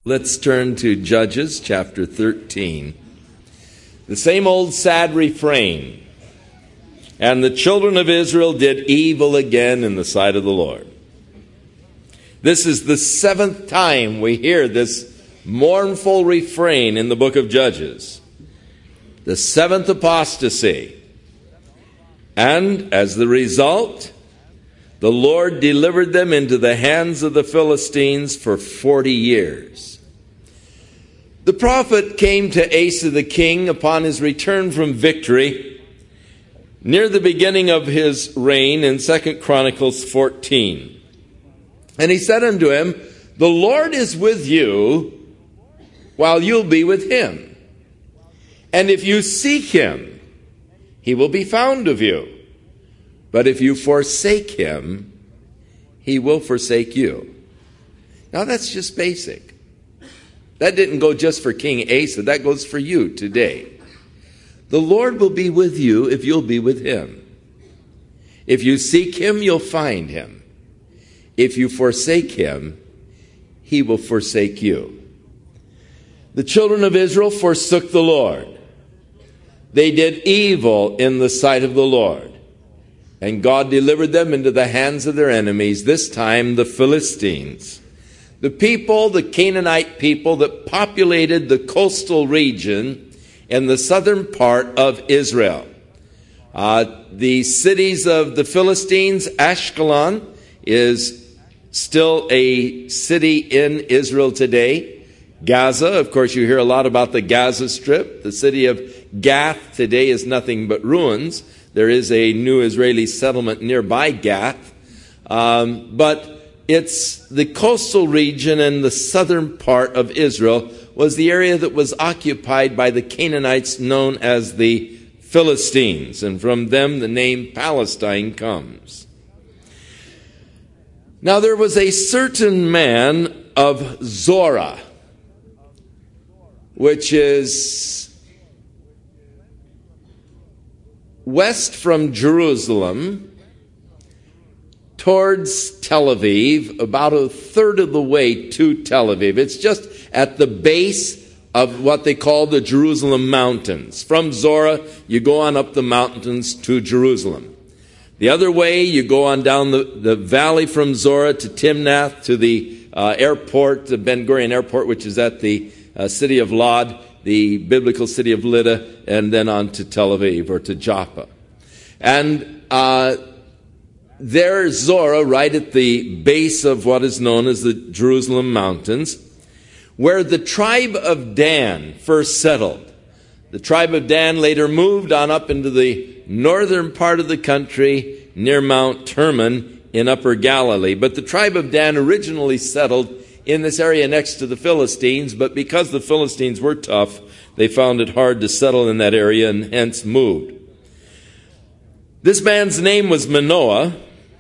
Let's turn to Judges chapter 13. The same old sad refrain. And the children of Israel did evil again in the sight of the Lord. This is the seventh time we hear this mournful refrain in the book of Judges. The seventh apostasy. And as the result, the Lord delivered them into the hands of the Philistines for 40 years. The prophet came to Asa the king upon his return from victory near the beginning of his reign in 2 Chronicles 14. And he said unto him, "The Lord is with you while you'll be with him. And if you seek him, he will be found of you. But if you forsake him, he will forsake you." Now that's just basic. That didn't go just for King Asa. That goes for you today. The Lord will be with you if you'll be with him. If you seek him, you'll find him. If you forsake him, he will forsake you. The children of Israel forsook the Lord. They did evil in the sight of the Lord. And God delivered them into the hands of their enemies, this time the Philistines. The people, the Canaanite people that populated the coastal region in the southern part of Israel. The cities of the Philistines, Ashkelon is still a city in Israel today. Gaza, of course, you hear a lot about the Gaza Strip. The city of Gath today is nothing but ruins. There is a new Israeli settlement nearby Gath. But it's the coastal region and the southern part of Israel was the area that was occupied by the Canaanites known as the Philistines. And from them the name Palestine comes. Now there was a certain man of Zorah, which is west from Jerusalem, towards Tel Aviv, about a third of the way to Tel Aviv. It's just at the base of what they call the Jerusalem Mountains. From Zorah, you go on up the mountains to Jerusalem. The other way, you go on down the valley from Zorah to Timnath, to the airport, the Ben Gurion Airport, which is at the city of Lod, the biblical city of Lydda, and then on to Tel Aviv or to Joppa. And there's Zorah, right at the base of what is known as the Jerusalem Mountains, where the tribe of Dan first settled. The tribe of Dan later moved on up into the northern part of the country near Mount Hermon in Upper Galilee. But the tribe of Dan originally settled in this area next to the Philistines, but because the Philistines were tough, they found it hard to settle in that area and hence moved. This man's name was Manoah,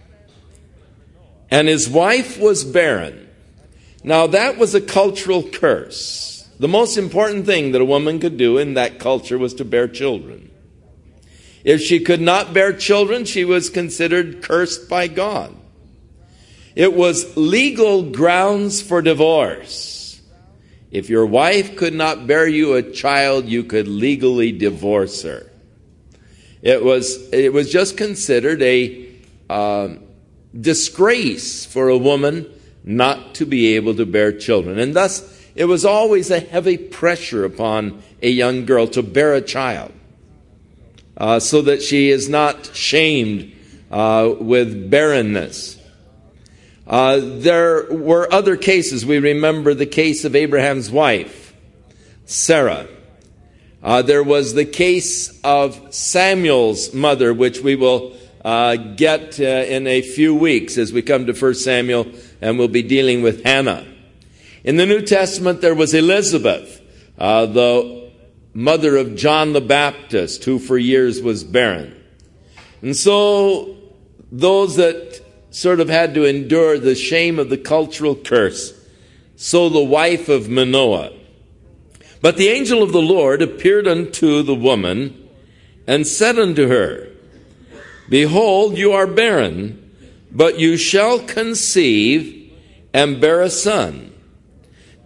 and his wife was barren. Now that was a cultural curse. The most important thing that a woman could do in that culture was to bear children. If she could not bear children, she was considered cursed by God. It was legal grounds for divorce. If your wife could not bear you a child, you could legally divorce her. It was just considered a disgrace for a woman not to be able to bear children. And thus, it was always a heavy pressure upon a young girl to bear a child, so that she is not shamed with barrenness. There were other cases. We remember the case of Abraham's wife, Sarah. There was the case of Samuel's mother, which we will get in a few weeks as we come to 1 Samuel, and we'll be dealing with Hannah. In the New Testament, there was Elizabeth, the mother of John the Baptist, who for years was barren. And so those that sort of had to endure the shame of the cultural curse, so the wife of Manoah. But the angel of the Lord appeared unto the woman and said unto her, Behold, you are barren, but you shall conceive and bear a son.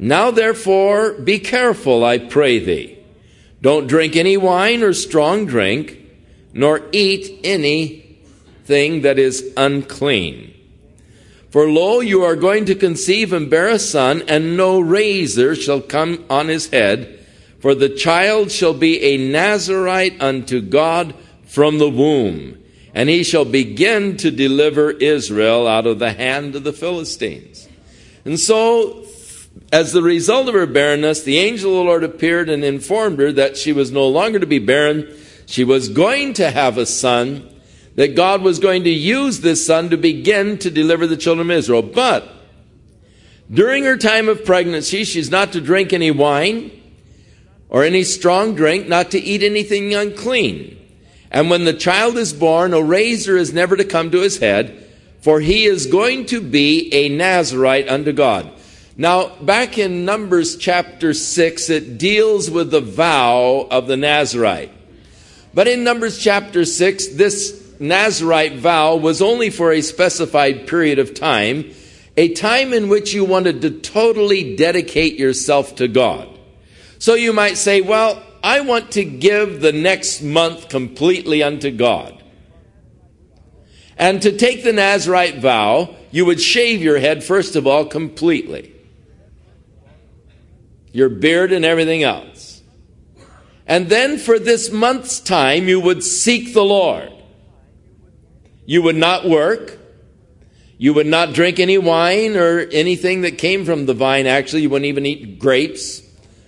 Now therefore be careful, I pray thee. Don't drink any wine or strong drink, nor eat anything that is unclean. For lo, you are going to conceive and bear a son, and no razor shall come on his head, for the child shall be a Nazarite unto God from the womb, and he shall begin to deliver Israel out of the hand of the Philistines. And so, as the result of her barrenness, the angel of the Lord appeared and informed her that she was no longer to be barren. She was going to have a son, that God was going to use this son to begin to deliver the children of Israel. But during her time of pregnancy, she's not to drink any wine or any strong drink, not to eat anything unclean. And when the child is born, a razor is never to come to his head, for he is going to be a Nazarite unto God. Now, back in Numbers chapter 6, it deals with the vow of the Nazarite. But in Numbers chapter 6, this Nazarite vow was only for a specified period of time, a time in which you wanted to totally dedicate yourself to God. So you might say, well, I want to give the next month completely unto God. And to take the Nazarite vow, you would shave your head, first of all, completely. Your beard and everything else. And then for this month's time, you would seek the Lord. You would not work. You would not drink any wine or anything that came from the vine. Actually, you wouldn't even eat grapes.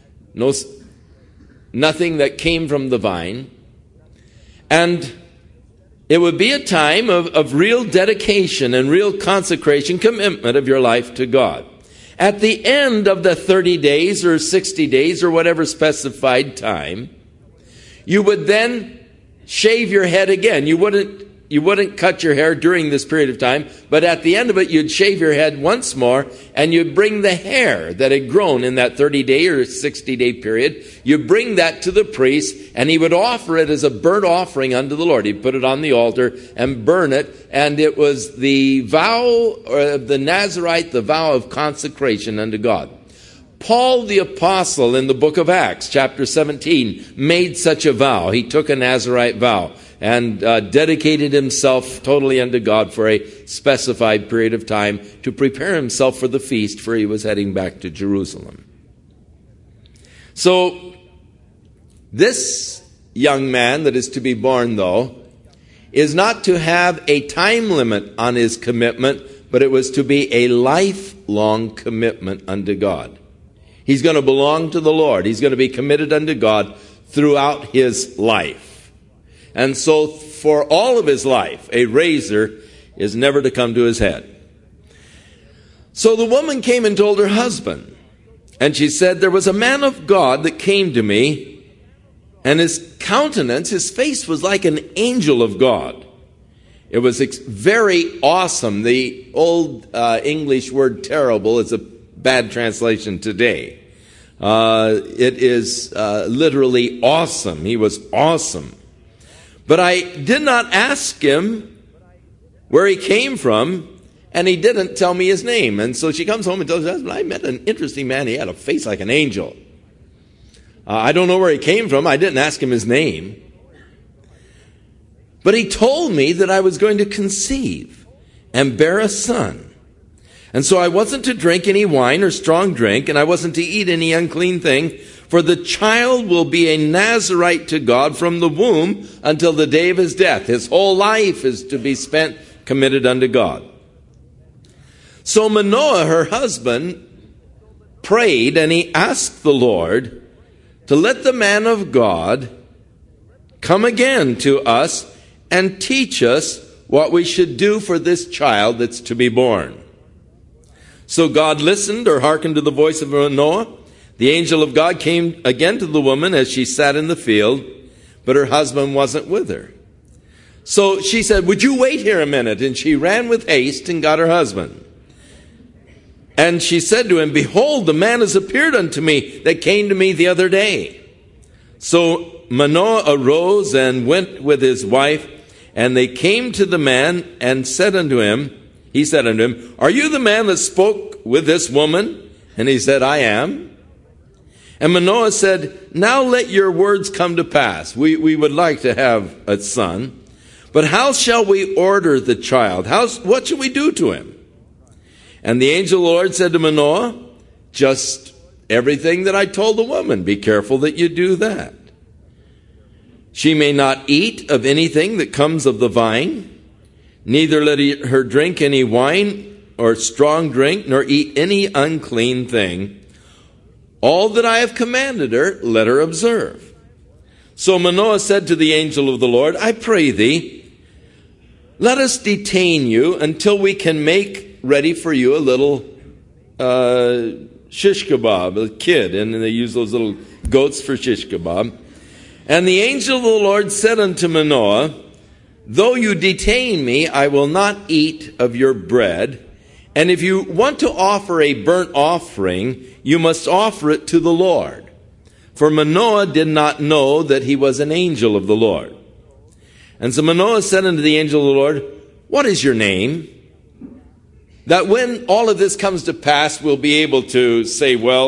Nothing that came from the vine. And it would be a time of real dedication and real consecration, commitment of your life to God. At the end of the 30 days or 60 days or whatever specified time, you would then shave your head again. You wouldn't cut your hair during this period of time, but at the end of it, you'd shave your head once more, and you'd bring the hair that had grown in that 30-day or 60-day period, you bring that to the priest, and he would offer it as a burnt offering unto the Lord. He'd put it on the altar and burn it, and it was the vow of the Nazarite, the vow of consecration unto God. Paul the Apostle in the book of Acts, chapter 17, made such a vow. He took a Nazarite vow and dedicated himself totally unto God for a specified period of time to prepare himself for the feast, for he was heading back to Jerusalem. So, this young man that is to be born, though, is not to have a time limit on his commitment, but it was to be a lifelong commitment unto God. He's going to belong to the Lord. He's going to be committed unto God throughout his life. And so for all of his life, a razor is never to come to his head. So the woman came and told her husband. And she said, there was a man of God that came to me, and his countenance, his face was like an angel of God. It was very awesome. The old English word terrible is a bad translation today. It is literally awesome. He was awesome. But I did not ask him where he came from, and he didn't tell me his name. And so she comes home and tells her husband, I met an interesting man. He had a face like an angel. I don't know where he came from. I didn't ask him his name. But he told me that I was going to conceive and bear a son. And so I wasn't to drink any wine or strong drink, and I wasn't to eat any unclean thing, for the child will be a Nazarite to God from the womb until the day of his death. His whole life is to be spent committed unto God. So Manoah, her husband, prayed, and he asked the Lord to let the man of God come again to us and teach us what we should do for this child that's to be born. So God listened or hearkened to the voice of Manoah. The angel of God came again to the woman as she sat in the field, but her husband wasn't with her. So she said, would you wait here a minute? And she ran with haste and got her husband. And she said to him, behold, the man has appeared unto me that came to me the other day. So Manoah arose and went with his wife, and they came to the man and said unto him, he said unto him, are you the man that spoke with this woman? And he said, I am. And Manoah said, now let your words come to pass. We would like to have a son. But how shall we order the child? What shall we do to him? And the angel of the Lord said to Manoah, just everything that I told the woman. Be careful that you do that. She may not eat of anything that comes of the vine, neither let her drink any wine or strong drink, nor eat any unclean thing. All that I have commanded her, let her observe. So Manoah said to the angel of the Lord, I pray thee, let us detain you until we can make ready for you a little shish kebab, a kid, and they use those little goats for shish kebab. And the angel of the Lord said unto Manoah, though you detain me, I will not eat of your bread. And if you want to offer a burnt offering, you must offer it to the Lord. For Manoah did not know that he was an angel of the Lord. And so Manoah said unto the angel of the Lord, what is your name? That when all of this comes to pass, we'll be able to say, well,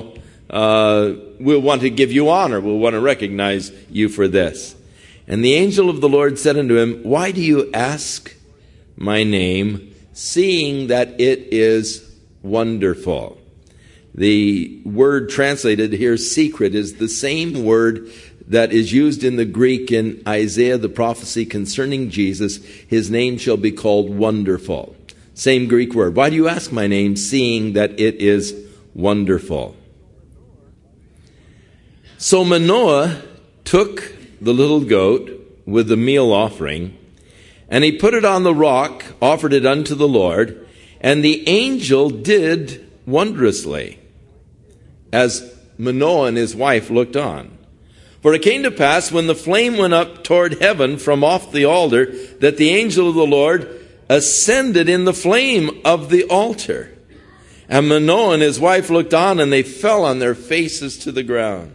we'll want to give you honor. We'll want to recognize you for this. And the angel of the Lord said unto him, why do you ask my name, seeing that it is wonderful? The word translated here, secret, is the same word that is used in the Greek in Isaiah, the prophecy concerning Jesus. His name shall be called Wonderful. Same Greek word. Why do you ask my name, seeing that it is wonderful? So Manoah took the little goat with the meal offering, and he put it on the rock, offered it unto the Lord, and the angel did wondrously, as Manoah and his wife looked on. For it came to pass, when the flame went up toward heaven from off the altar, that the angel of the Lord ascended in the flame of the altar. And Manoah and his wife looked on, and they fell on their faces to the ground.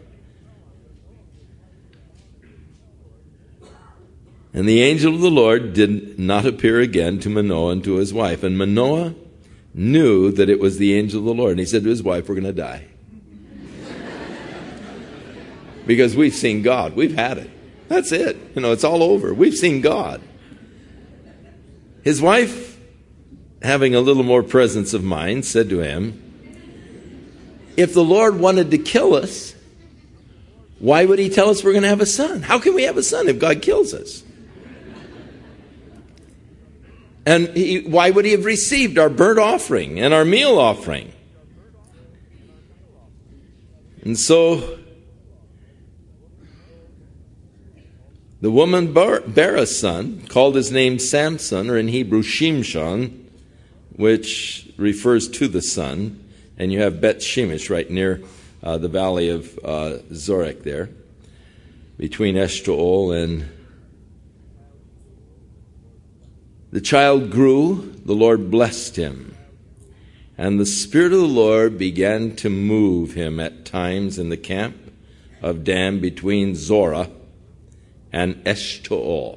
And the angel of the Lord did not appear again to Manoah and to his wife. And Manoah knew that it was the angel of the Lord. And he said to his wife, we're going to die. Because we've seen God. We've had it. That's it. It's all over. We've seen God. His wife, having a little more presence of mind, said to him, if the Lord wanted to kill us, why would he tell us we're going to have a son? How can we have a son if God kills us? And why would he have received our burnt offering and our meal offering? And so the woman bare a son, called his name Samson, or in Hebrew Shimshon, which refers to the sun. And you have Bet Shemesh right near the valley of Zorek there, between Eshtaol and... The child grew, the Lord blessed him, and the Spirit of the Lord began to move him at times in the camp of Dan between Zorah and Eshtaol.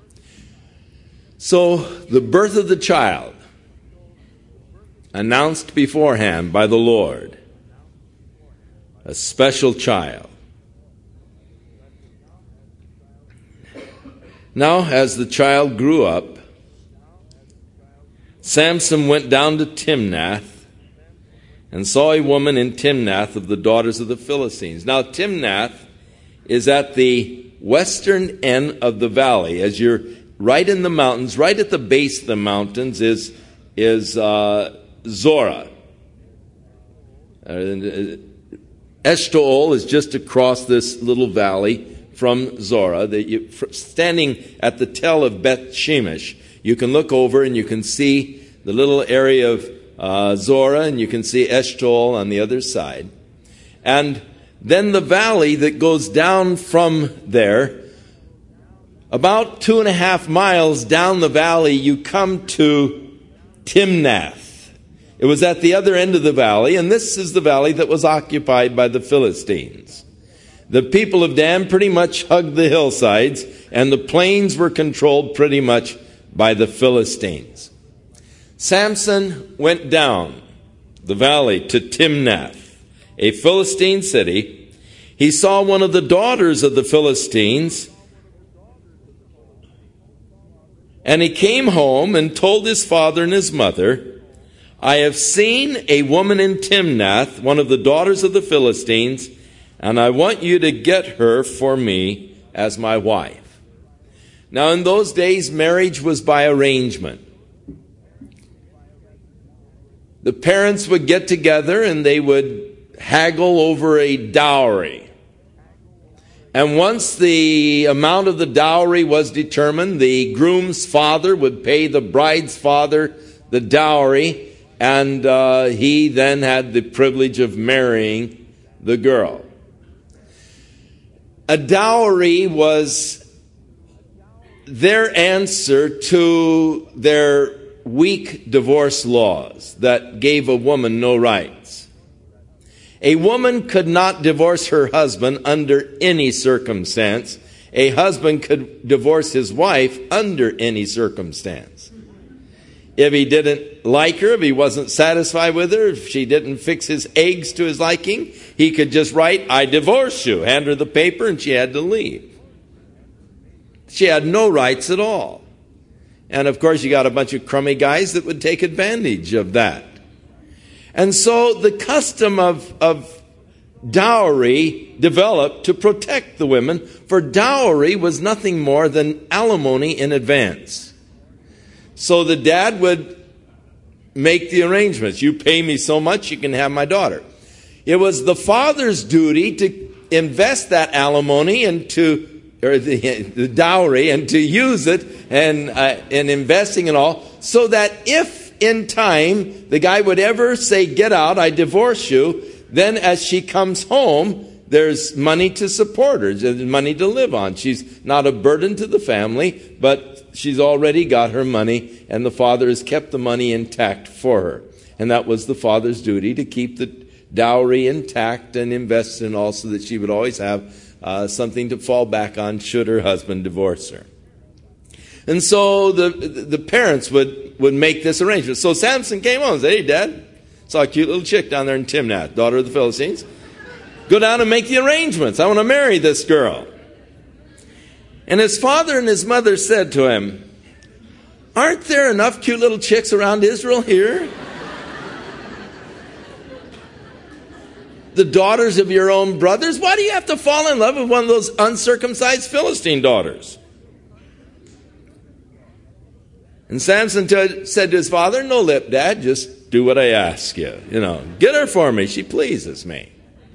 So the birth of the child, announced beforehand by the Lord, a special child. Now, as the child grew up, Samson went down to Timnath and saw a woman in Timnath of the daughters of the Philistines. Now, Timnath is at the western end of the valley. As you're right in the mountains, right at the base of the mountains is Zorah. Eshtaol is just across this little valley from Zorah. Standing at the tell of Bet Shemesh, you can look over and you can see the little area of Zorah, and you can see Eshtaol on the other side. And then the valley that goes down from there, about 2.5 miles down the valley, you come to Timnath. It was at the other end of the valley, and this is the valley that was occupied by the Philistines. The people of Dan pretty much hugged the hillsides, and the plains were controlled pretty much by the Philistines. Samson went down the valley, to Timnath, a Philistine city, he saw one of the daughters of the Philistines, and he came home and told his father and his mother, I have seen a woman in Timnath, one of the daughters of the Philistines, and I want you to get her for me as my wife. Now, in those days, marriage was by arrangement. The parents would get together and they would haggle over a dowry. And once the amount of the dowry was determined, the groom's father would pay the bride's father the dowry, and he then had the privilege of marrying the girl. A dowry was their answer to their weak divorce laws that gave a woman no rights. A woman could not divorce her husband under any circumstance. A husband could divorce his wife under any circumstance. If he didn't like her, if he wasn't satisfied with her, if she didn't fix his eggs to his liking, he could just write, I divorce you, hand her the paper, and she had to leave. She had no rights at all. And of course, you got a bunch of crummy guys that would take advantage of that. And so the custom of dowry developed to protect the women, for dowry was nothing more than alimony in advance. So the dad would make the arrangements. You pay me so much, you can have my daughter. It was the father's duty to invest that alimony into or the dowry, and to use it and investing and all, so that if in time the guy would ever say, get out, I divorce you, then as she comes home, there's money to support her, there's money to live on. She's not a burden to the family, but she's already got her money, and the father has kept the money intact for her. And that was the father's duty, to keep the dowry intact and invest in all, so that she would always have something to fall back on should her husband divorce her. And so the parents would make this arrangement. So Samson came home and said, hey, Dad, saw a cute little chick down there in Timnath, daughter of the Philistines. Go down and make the arrangements. I want to marry this girl. And his father and his mother said to him, aren't there enough cute little chicks around Israel here? The daughters of your own brothers? Why do you have to fall in love with one of those uncircumcised Philistine daughters? And Samson said to his father, no lip, Dad, just do what I ask you. Get her for me. She pleases me.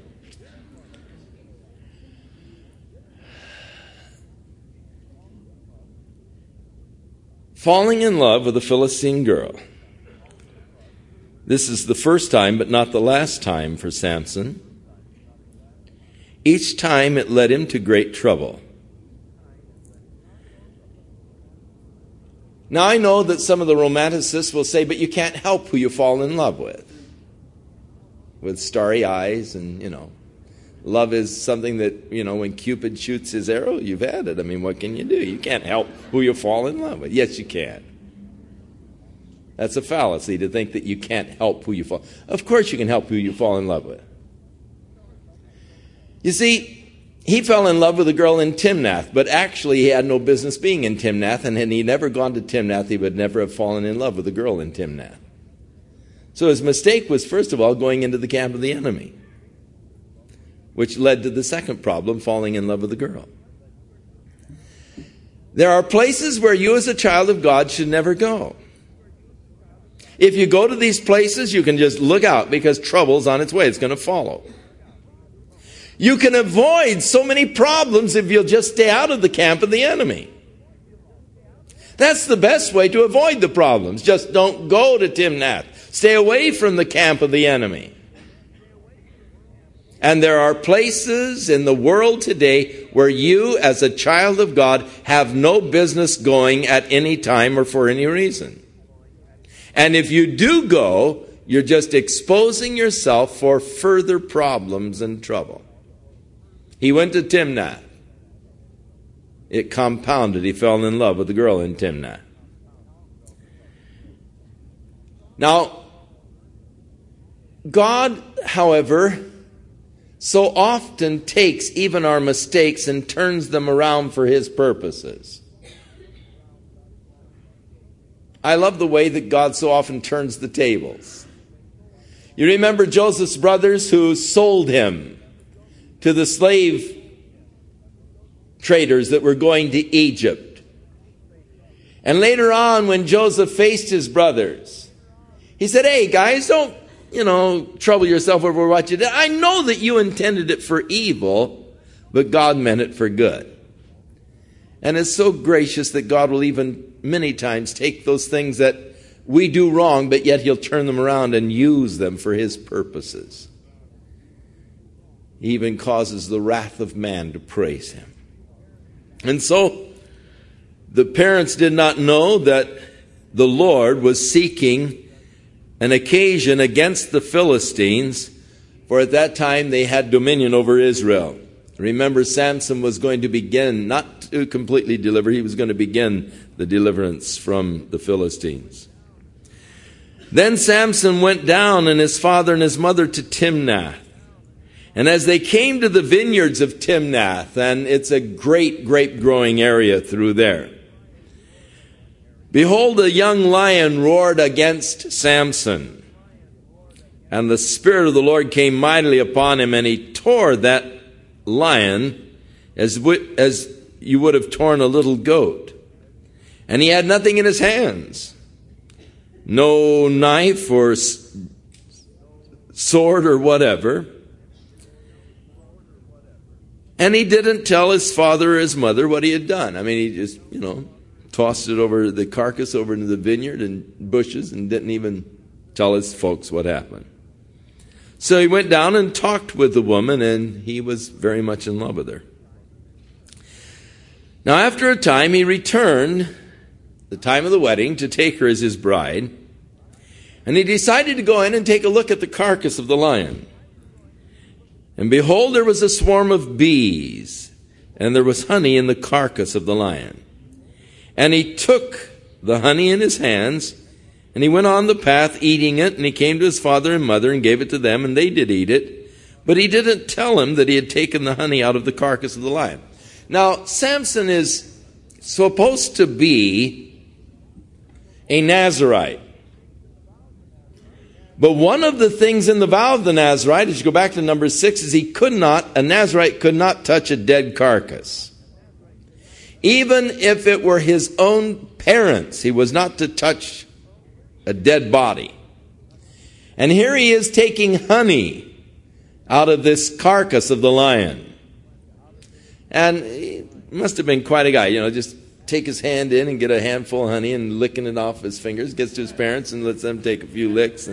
Falling in love with a Philistine girl. This is the first time, but not the last time for Samson. Each time it led him to great trouble. Now I know that some of the romanticists will say, but you can't help who you fall in love with. With starry eyes and, love is something that, when Cupid shoots his arrow, you've had it. I mean, what can you do? You can't help who you fall in love with. Yes, you can. That's a fallacy to think that you can't help who you fall. Of course you can help who you fall in love with. You see, he fell in love with a girl in Timnath, but actually he had no business being in Timnath, and had he never gone to Timnath, he would never have fallen in love with a girl in Timnath. So his mistake was, first of all, going into the camp of the enemy, which led to the second problem, falling in love with a girl. There are places where you as a child of God should never go. If you go to these places, you can just look out, because trouble's on its way. It's going to follow. You can avoid so many problems if you'll just stay out of the camp of the enemy. That's the best way to avoid the problems. Just don't go to Timnath. Stay away from the camp of the enemy. And there are places in the world today where you, as a child of God, have no business going at any time or for any reason. And if you do go, you're just exposing yourself for further problems and trouble. He went to Timnath. It compounded. He fell in love with the girl in Timnath. Now, God, however, so often takes even our mistakes and turns them around for His purposes. I love the way that God so often turns the tables. You remember Joseph's brothers who sold him to the slave traders that were going to Egypt. And later on, when Joseph faced his brothers, he said, "Hey guys, don't, trouble yourself over what you did. I know that you intended it for evil, but God meant it for good." And it's so gracious that God will even many times take those things that we do wrong, but yet He'll turn them around and use them for His purposes. He even causes the wrath of man to praise Him. And so, the parents did not know that the Lord was seeking an occasion against the Philistines, for at that time they had dominion over Israel. Remember, Samson was going to begin, not to completely deliver, he was going to begin the deliverance from the Philistines. Then Samson went down and his father and his mother to Timnath. And as they came to the vineyards of Timnath, and it's a great grape growing area through there, behold, a young lion roared against Samson. And the Spirit of the Lord came mightily upon him, and he tore that lion as you would have torn a little goat. And he had nothing in his hands, no knife or sword or whatever. And he didn't tell his father or his mother what he had done. I mean, he just, tossed it over the carcass over into the vineyard and bushes and didn't even tell his folks what happened. So he went down and talked with the woman, and he was very much in love with her. Now, after a time, he returned, the time of the wedding, to take her as his bride. And he decided to go in and take a look at the carcass of the lion. And behold, there was a swarm of bees, and there was honey in the carcass of the lion. And he took the honey in his hands, and he went on the path eating it, and he came to his father and mother and gave it to them, and they did eat it. But he didn't tell him that he had taken the honey out of the carcass of the lion. Now, Samson is supposed to be a Nazirite. But one of the things in the vow of the Nazirite, as you go back to number 6, is a Nazirite could not touch a dead carcass. Even if it were his own parents, he was not to touch a dead body. And here he is taking honey out of this carcass of the lion. And he must have been quite a guy, just take his hand in and get a handful of honey and licking it off his fingers, gets to his parents and lets them take a few licks.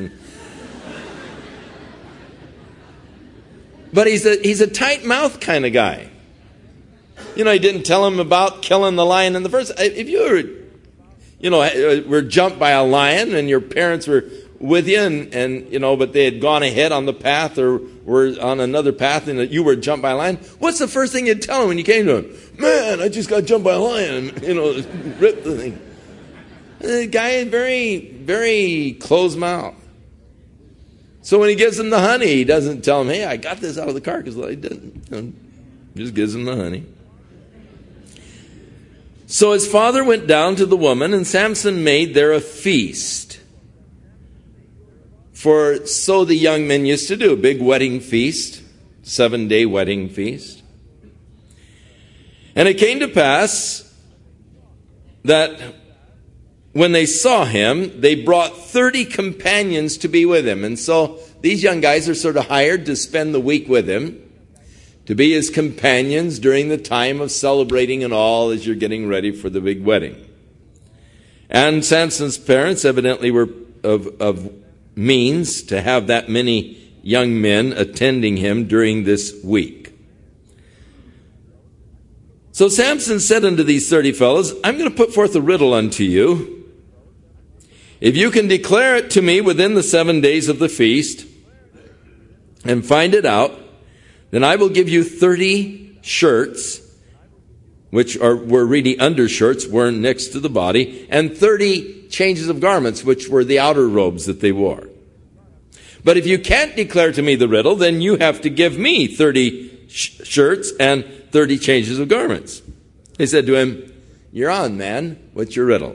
But he's a tight mouth kind of guy. He didn't tell him about killing the lion in the first. If you were jumped by a lion and your parents were with you and but they had gone ahead on the path or were on another path and you were jumped by a lion, what's the first thing you'd tell him when you came to him? Man, I just got jumped by a lion, ripped the thing. The guy is very, very closed mouth. So when he gives him the honey, he doesn't tell him, hey, I got this out of the carcass. He doesn't. Just gives him the honey. So his father went down to the woman, and Samson made there a feast. For so the young men used to do, a big wedding feast, 7-day wedding feast. And it came to pass that when they saw him, they brought 30 companions to be with him. And so these young guys are sort of hired to spend the week with him, to be his companions during the time of celebrating and all as you're getting ready for the big wedding. And Samson's parents evidently were of means to have that many young men attending him during this week. So Samson said unto these 30 fellows, I'm going to put forth a riddle unto you. If you can declare it to me within the 7 days of the feast and find it out, then I will give you 30 shirts, which were really undershirts, worn next to the body, and 30 changes of garments, which were the outer robes that they wore. But if you can't declare to me the riddle, then you have to give me 30 shirts and 30 changes of garments. They said to him, you're on, man. What's your riddle?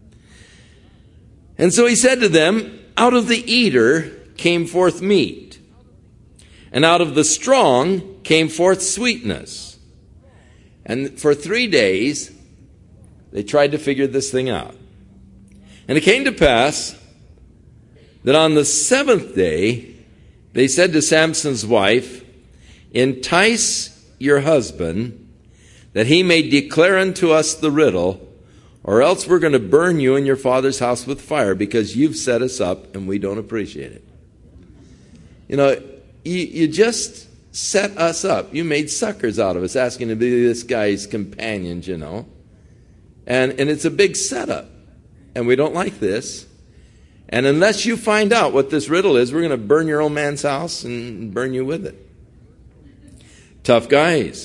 And so he said to them, out of the eater came forth meat, and out of the strong came forth sweetness. And for 3 days, they tried to figure this thing out. And it came to pass that on the 7th day, they said to Samson's wife, entice your husband, that he may declare unto us the riddle, or else we're going to burn you and your father's house with fire, because you've set us up and we don't appreciate it. You know, you just set us up. You made suckers out of us, asking to be this guy's companions, you know. And it's a big setup. And we don't like this. And unless you find out what this riddle is, we're going to burn your old man's house and burn you with it. Tough guys.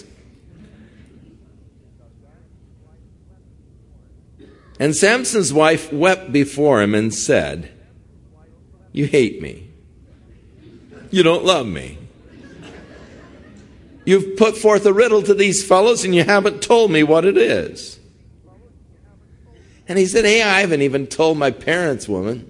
And Samson's wife wept before him and said, you hate me. You don't love me. You've put forth a riddle to these fellows and you haven't told me what it is. And he said, hey, I haven't even told my parents, woman.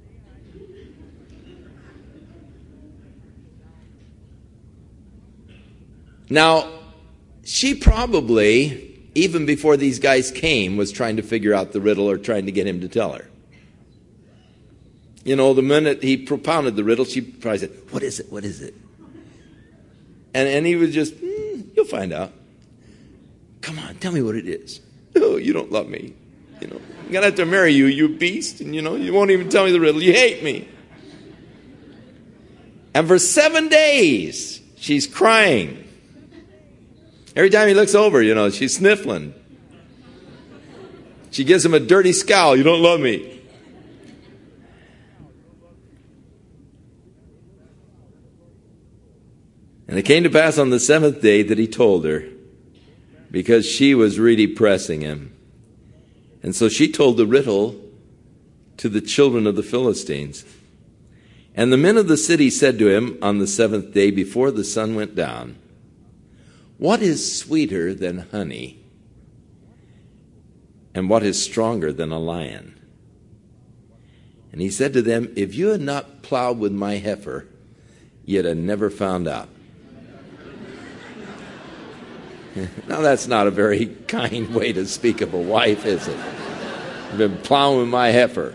Now, she probably, even before these guys came, was trying to figure out the riddle or trying to get him to tell her. You know, the minute he propounded the riddle, she probably said, what is it? What is it? And he was just, you'll find out. Come on, tell me what it is. No, you don't love me. You know, I'm going to have to marry you, you beast. And, you know, you won't even tell me the riddle. You hate me. And for 7 days, she's crying. Every time he looks over, you know, she's sniffling. She gives him a dirty scowl. You don't love me. And it came to pass on the 7th day that he told her, because she was really pressing him. And so she told the riddle to the children of the Philistines. And the men of the city said to him on the 7th day before the sun went down, what is sweeter than honey? And what is stronger than a lion? And he said to them, if you had not plowed with my heifer, you'd have never found out. Now that's not a very kind way to speak of a wife, is it? I've been plowing with my heifer.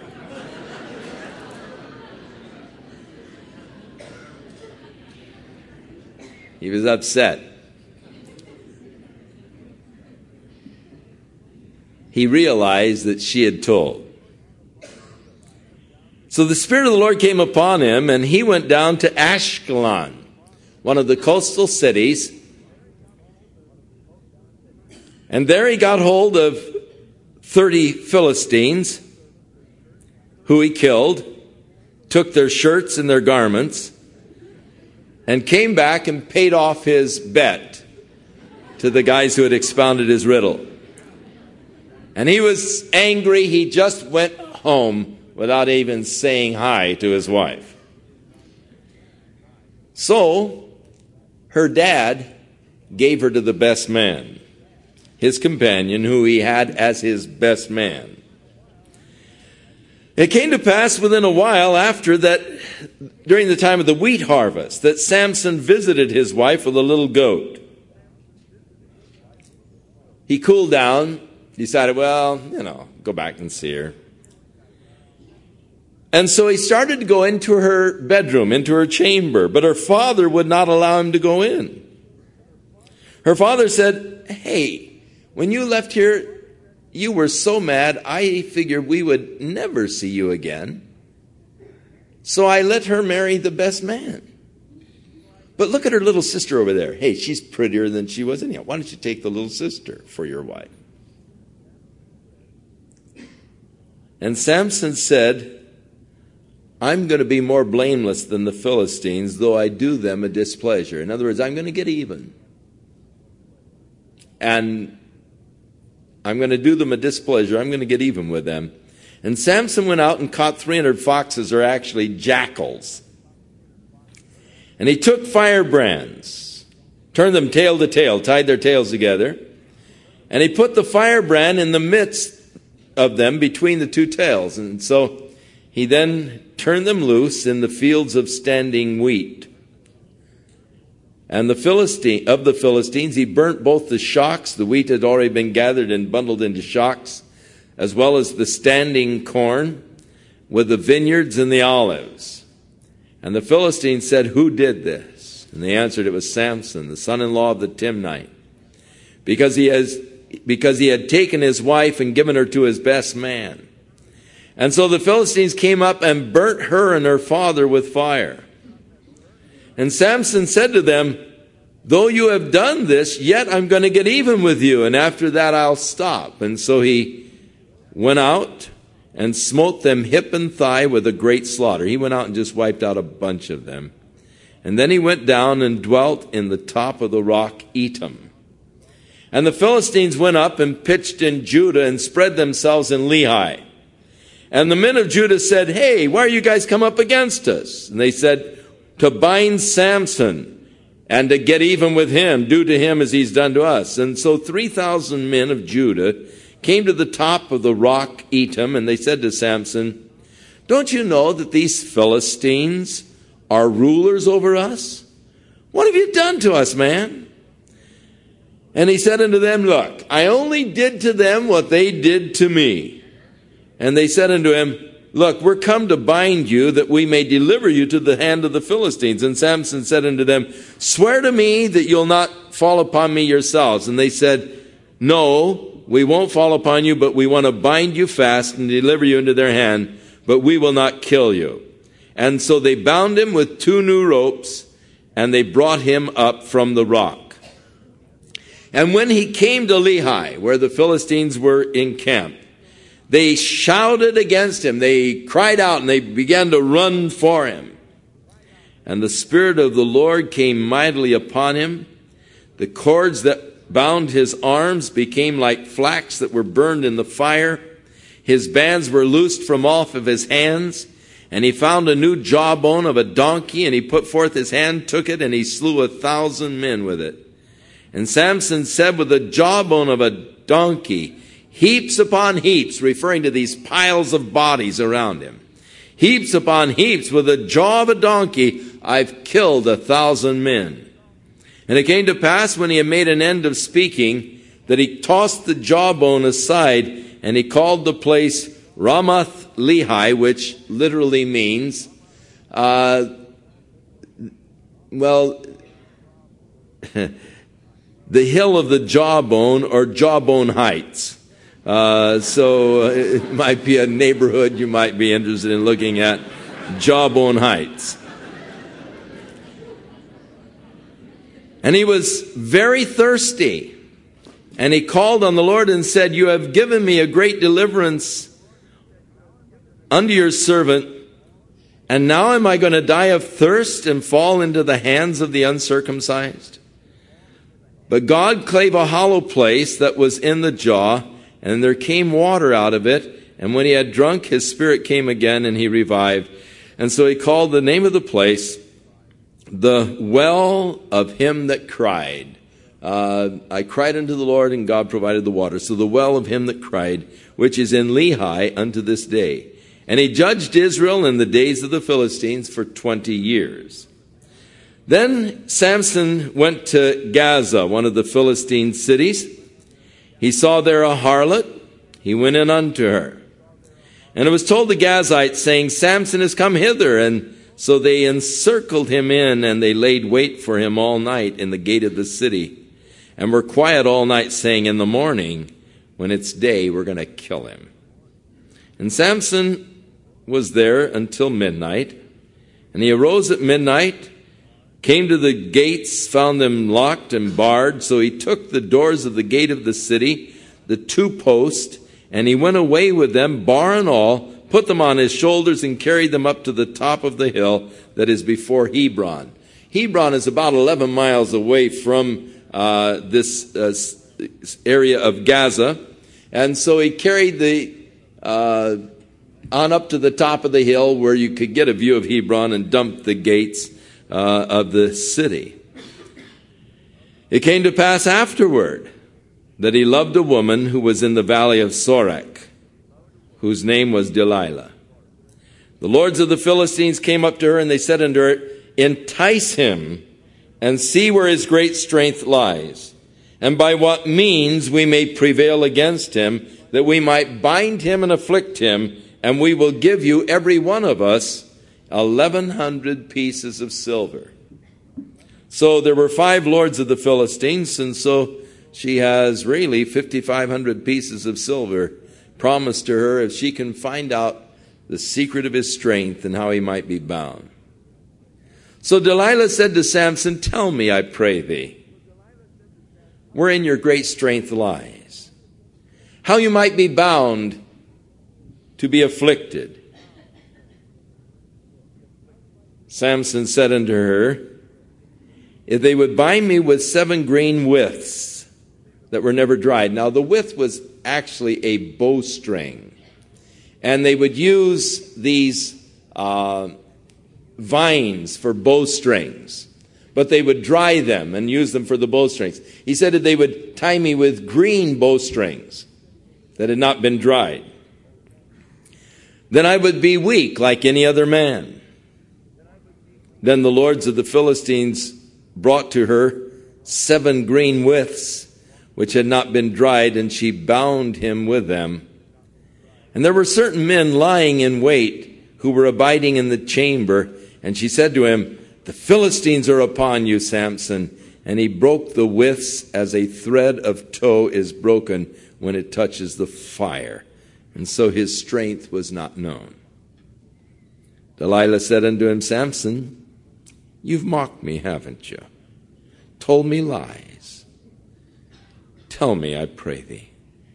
He was upset. He realized that she had told. So the Spirit of the Lord came upon him, and he went down to Ashkelon, one of the coastal cities. And there he got hold of 30 Philistines who he killed, took their shirts and their garments, and came back and paid off his bet to the guys who had expounded his riddle. And he was angry. He just went home without even saying hi to his wife. So her dad gave her to the best man, his companion, who he had as his best man. It came to pass within a while after that, during the time of the wheat harvest, that Samson visited his wife with a little goat. He cooled down, decided, well, go back and see her. And so he started to go into her bedroom, into her chamber, but her father would not allow him to go in. Her father said, hey, when you left here, you were so mad, I figured we would never see you again. So I let her marry the best man. But look at her little sister over there. Hey, she's prettier than she was anyhow. Why don't you take the little sister for your wife? And Samson said, I'm going to be more blameless than the Philistines, though I do them a displeasure. In other words, I'm going to get even. And I'm going to do them a displeasure. I'm going to get even with them. And Samson went out and caught 300 foxes, or actually jackals. And he took firebrands, turned them tail to tail, tied their tails together, and he put the firebrand in the midst of them between the two tails. And so he then turned them loose in the fields of standing wheat. And of the Philistines, he burnt both the shocks, the wheat had already been gathered and bundled into shocks, as well as the standing corn, with the vineyards and the olives. And the Philistines said, "Who did this?" And they answered, "It was Samson, the son-in-law of the Timnite, because he had taken his wife and given her to his best man." And so the Philistines came up and burnt her and her father with fire. And Samson said to them, "Though you have done this, yet I'm going to get even with you, and after that I'll stop." And so he went out and smote them hip and thigh with a great slaughter. He went out and just wiped out a bunch of them. And then he went down and dwelt in the top of the rock Etam. And the Philistines went up and pitched in Judah and spread themselves in Lehi. And the men of Judah said, "Hey, why are you guys come up against us?" And they said, "To bind Samson and to get even with him, do to him as he's done to us." And so 3,000 men of Judah came to the top of the rock Etam, and they said to Samson, "Don't you know that these Philistines are rulers over us? What have you done to us, man?" And he said unto them, "Look, I only did to them what they did to me." And they said unto him, "Look, we're come to bind you, that we may deliver you to the hand of the Philistines." And Samson said unto them, "Swear to me that you'll not fall upon me yourselves." And they said, "No, we won't fall upon you, but we want to bind you fast and deliver you into their hand, but we will not kill you." And so they bound him with 2 new ropes, and they brought him up from the rock. And when he came to Lehi, where the Philistines were encamped, they shouted against him. They cried out, and they began to run for him. And the Spirit of the Lord came mightily upon him. The cords that bound his arms became like flax that were burned in the fire. His bands were loosed from off of his hands. And he found a new jawbone of a donkey, and he put forth his hand, took it, and he slew 1,000 men with it. And Samson said, with the jawbone of a donkey, heaps upon heaps, referring to these piles of bodies around him, heaps upon heaps, with the jaw of a donkey, I've killed 1,000 men. And it came to pass, when he had made an end of speaking, that he tossed the jawbone aside, and he called the place Ramath Lehi, which literally means, the hill of the jawbone, or Jawbone Heights. So it might be a neighborhood you might be interested in looking at, Jawbone Heights. And he was very thirsty, and he called on the Lord and said, "You have given me a great deliverance unto your servant, and now am I going to die of thirst and fall into the hands of the uncircumcised?" But God clave a hollow place that was in the jaw, and there came water out of it, and when he had drunk, his spirit came again, and he revived. And so he called the name of the place, the well of him that cried. I cried unto the Lord, and God provided the water. So the well of him that cried, which is in Lehi unto this day. And he judged Israel in the days of the Philistines for 20 years. Then Samson went to Gaza, one of the Philistine cities. He saw there a harlot. He went in unto her. And it was told the Gazites, saying, "Samson is come hither." And so they encircled him in, and they laid wait for him all night in the gate of the city, and were quiet all night, saying, "In the morning, when it's day, we're going to kill him." And Samson was there until midnight. And he arose at midnight, came to the gates, found them locked and barred. So he took the doors of the gate of the city, the 2 posts, and he went away with them, bar and all, put them on his shoulders, and carried them up to the top of the hill that is before Hebron. Hebron is about 11 miles away from this area of Gaza. And so he carried the on up to the top of the hill where you could get a view of Hebron, and dumped the gates of the city. It came to pass afterward that he loved a woman who was in the valley of Sorek, whose name was Delilah. The lords of the Philistines came up to her, and they said unto her, entice him, and see where his great strength lies, and by what means we may prevail against him, that we might bind him and afflict him, and we will give you, every one of us, 1,100 pieces of silver. So there were 5 lords of the Philistines, and so she has really 5,500 pieces of silver promised to her if she can find out the secret of his strength and how he might be bound. So Delilah said to Samson, tell me, I pray thee, wherein your great strength lies, how you might be bound to be afflicted. Samson said unto her, if they would bind me with 7 green withes that were never dried. Now the withe was actually a bowstring. And they would use these vines for bowstrings. But they would dry them and use them for the bowstrings. He said that they would tie me with green bowstrings that had not been dried. Then I would be weak like any other man. Then the lords of the Philistines brought to her 7 green withes, which had not been dried, and she bound him with them. And there were certain men lying in wait who were abiding in the chamber. And she said to him, the Philistines are upon you, Samson. And he broke the withs as a thread of tow is broken when it touches the fire. And so his strength was not known. Delilah said unto him, Samson, you've mocked me, haven't you? Told me lies. Tell me, I pray thee,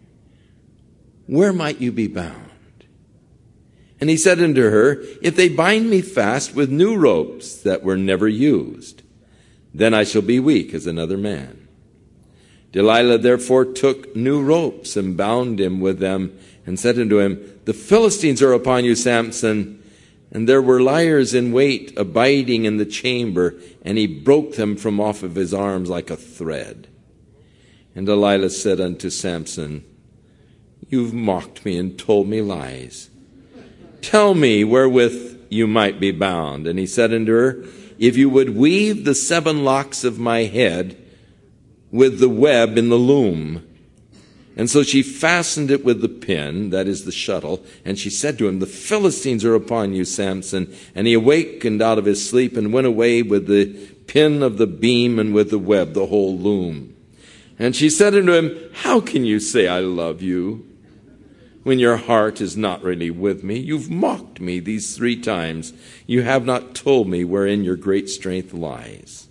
where might you be bound? And he said unto her, if they bind me fast with new ropes that were never used, then I shall be weak as another man. Delilah therefore took new ropes and bound him with them, and said unto him, the Philistines are upon you, Samson. And there were liers in wait abiding in the chamber, and he broke them from off of his arms like a thread. And Delilah said unto Samson, you've mocked me and told me lies. Tell me wherewith you might be bound. And he said unto her, if you would weave the 7 locks of my head with the web in the loom. And so she fastened it with the pin, that is the shuttle, and she said to him, the Philistines are upon you, Samson. And he awakened out of his sleep and went away with the pin of the beam and with the web, the whole loom. And she said unto him, how can you say I love you when your heart is not really with me? You've mocked me these 3 times. You have not told me wherein your great strength lies.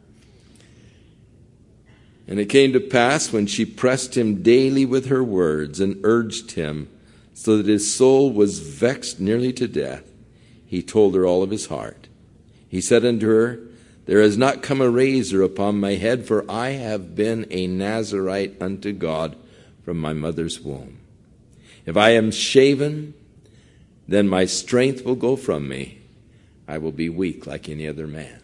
And it came to pass, when she pressed him daily with her words and urged him, so that his soul was vexed nearly to death, he told her all of his heart. He said unto her, there has not come a razor upon my head, for I have been a Nazarite unto God from my mother's womb. If I am shaven, then my strength will go from me. I will be weak like any other man.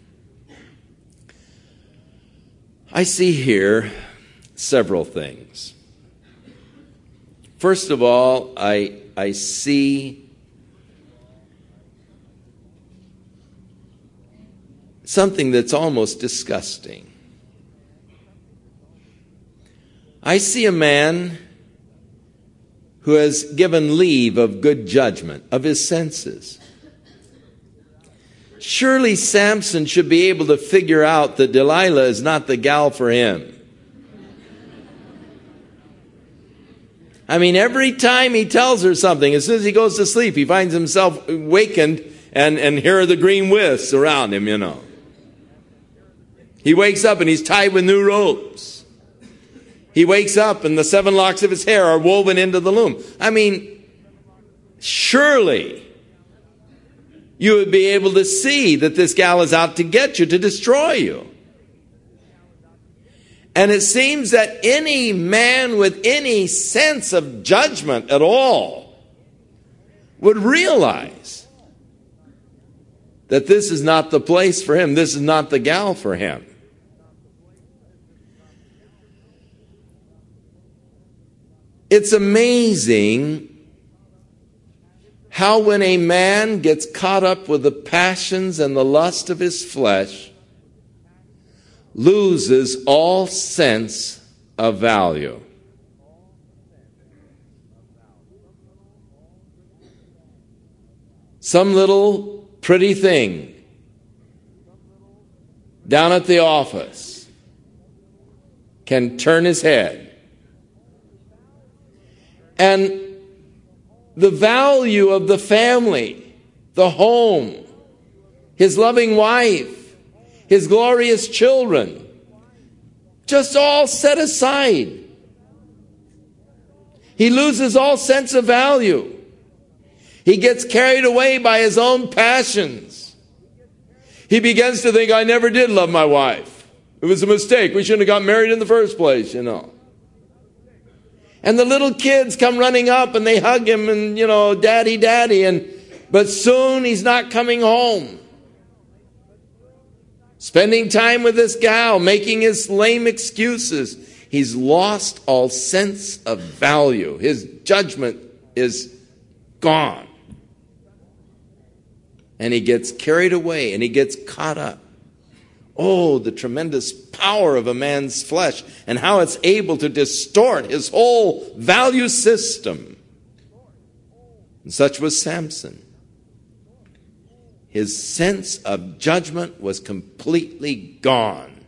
I see here several things. First of all, I see something that's almost disgusting. I see a man who has given leave of good judgment, of his senses. Surely Samson should be able to figure out that Delilah is not the gal for him. I mean, every time he tells her something, as soon as he goes to sleep, he finds himself awakened, and here are the green withs around him, you know. He wakes up and he's tied with new ropes. He wakes up and the 7 locks of his hair are woven into the loom. I mean, surely you would be able to see that this gal is out to get you, to destroy you. And it seems that any man with any sense of judgment at all would realize that this is not the place for him. This is not the gal for him. It's amazing how when a man gets caught up with the passions and the lust of his flesh, loses all sense of value. Some little pretty thing down at the office can turn his head. And the value of the family, the home, his loving wife, his glorious children, just all set aside. He loses all sense of value. He gets carried away by his own passions. He begins to think, I never did love my wife. It was a mistake. We shouldn't have got married in the first place, And the little kids come running up and they hug him and, daddy, daddy. But soon he's not coming home. Spending time with this gal, making his lame excuses. He's lost all sense of value. His judgment is gone. And he gets carried away and he gets caught up. Oh, the tremendous power of a man's flesh and how it's able to distort his whole value system. And such was Samson. His sense of judgment was completely gone.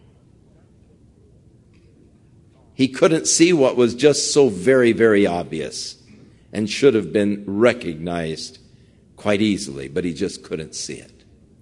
He couldn't see what was just so very, very obvious and should have been recognized quite easily, but he just couldn't see it.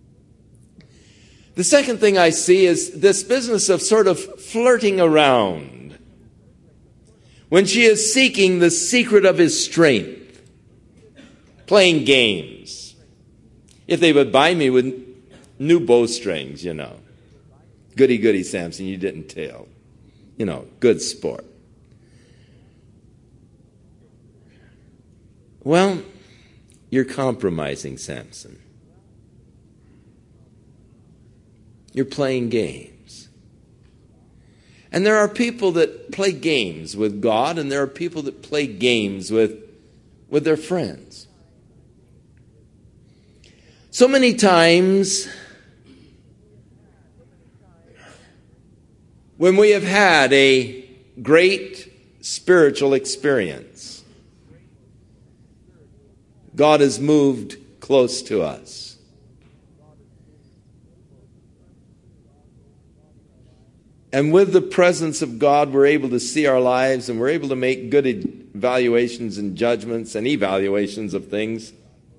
The second thing I see is this business of sort of flirting around. When she is seeking the secret of his strength, playing games. If they would buy me with new bowstrings, Goody, goody, Samson, you didn't tell. Good sport. Well, you're compromising, Samson. You're playing games. And there are people that play games with God, and there are people that play games with their friends. So many times, when we have had a great spiritual experience, God has moved close to us. And with the presence of God, we're able to see our lives and we're able to make good evaluations and judgments and evaluations of things.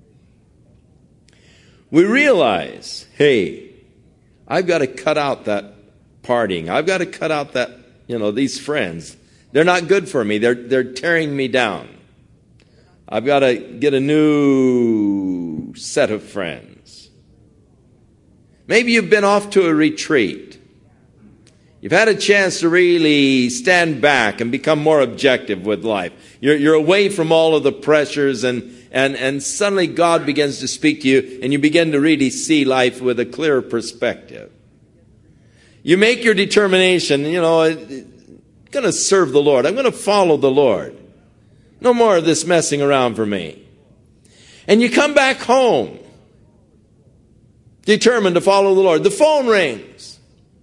We realize, hey, I've got to cut out that partying. I've got to cut out that, these friends. They're not good for me. They're tearing me down. I've got to get a new set of friends. Maybe you've been off to a retreat. You've had a chance to really stand back and become more objective with life. You're away from all of the pressures and suddenly God begins to speak to you and you begin to really see life with a clearer perspective. You make your determination, I'm going to serve the Lord. I'm going to follow the Lord. No more of this messing around for me. And you come back home, determined to follow the Lord. The phone rings.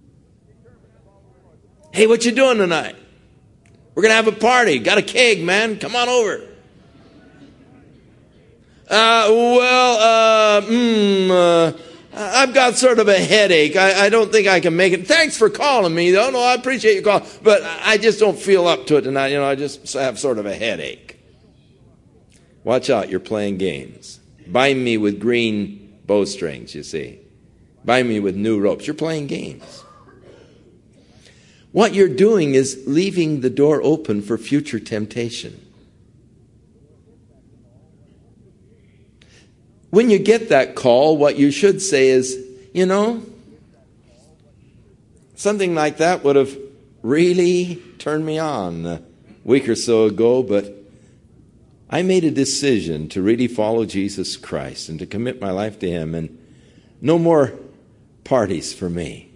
Hey, what you doing tonight? We're going to have a party. Got a keg, man. Come on over. I've got sort of a headache. I don't think I can make it. Thanks for calling me, though. No, I appreciate your call. But I just don't feel up to it tonight. I just have sort of a headache. Watch out. You're playing games. Bind me with green bowstrings, you see. Bind me with new ropes. You're playing games. What you're doing is leaving the door open for future temptation. When you get that call, what you should say is, something like that would have really turned me on a week or so ago, but I made a decision to really follow Jesus Christ and to commit my life to Him. And No more parties for me.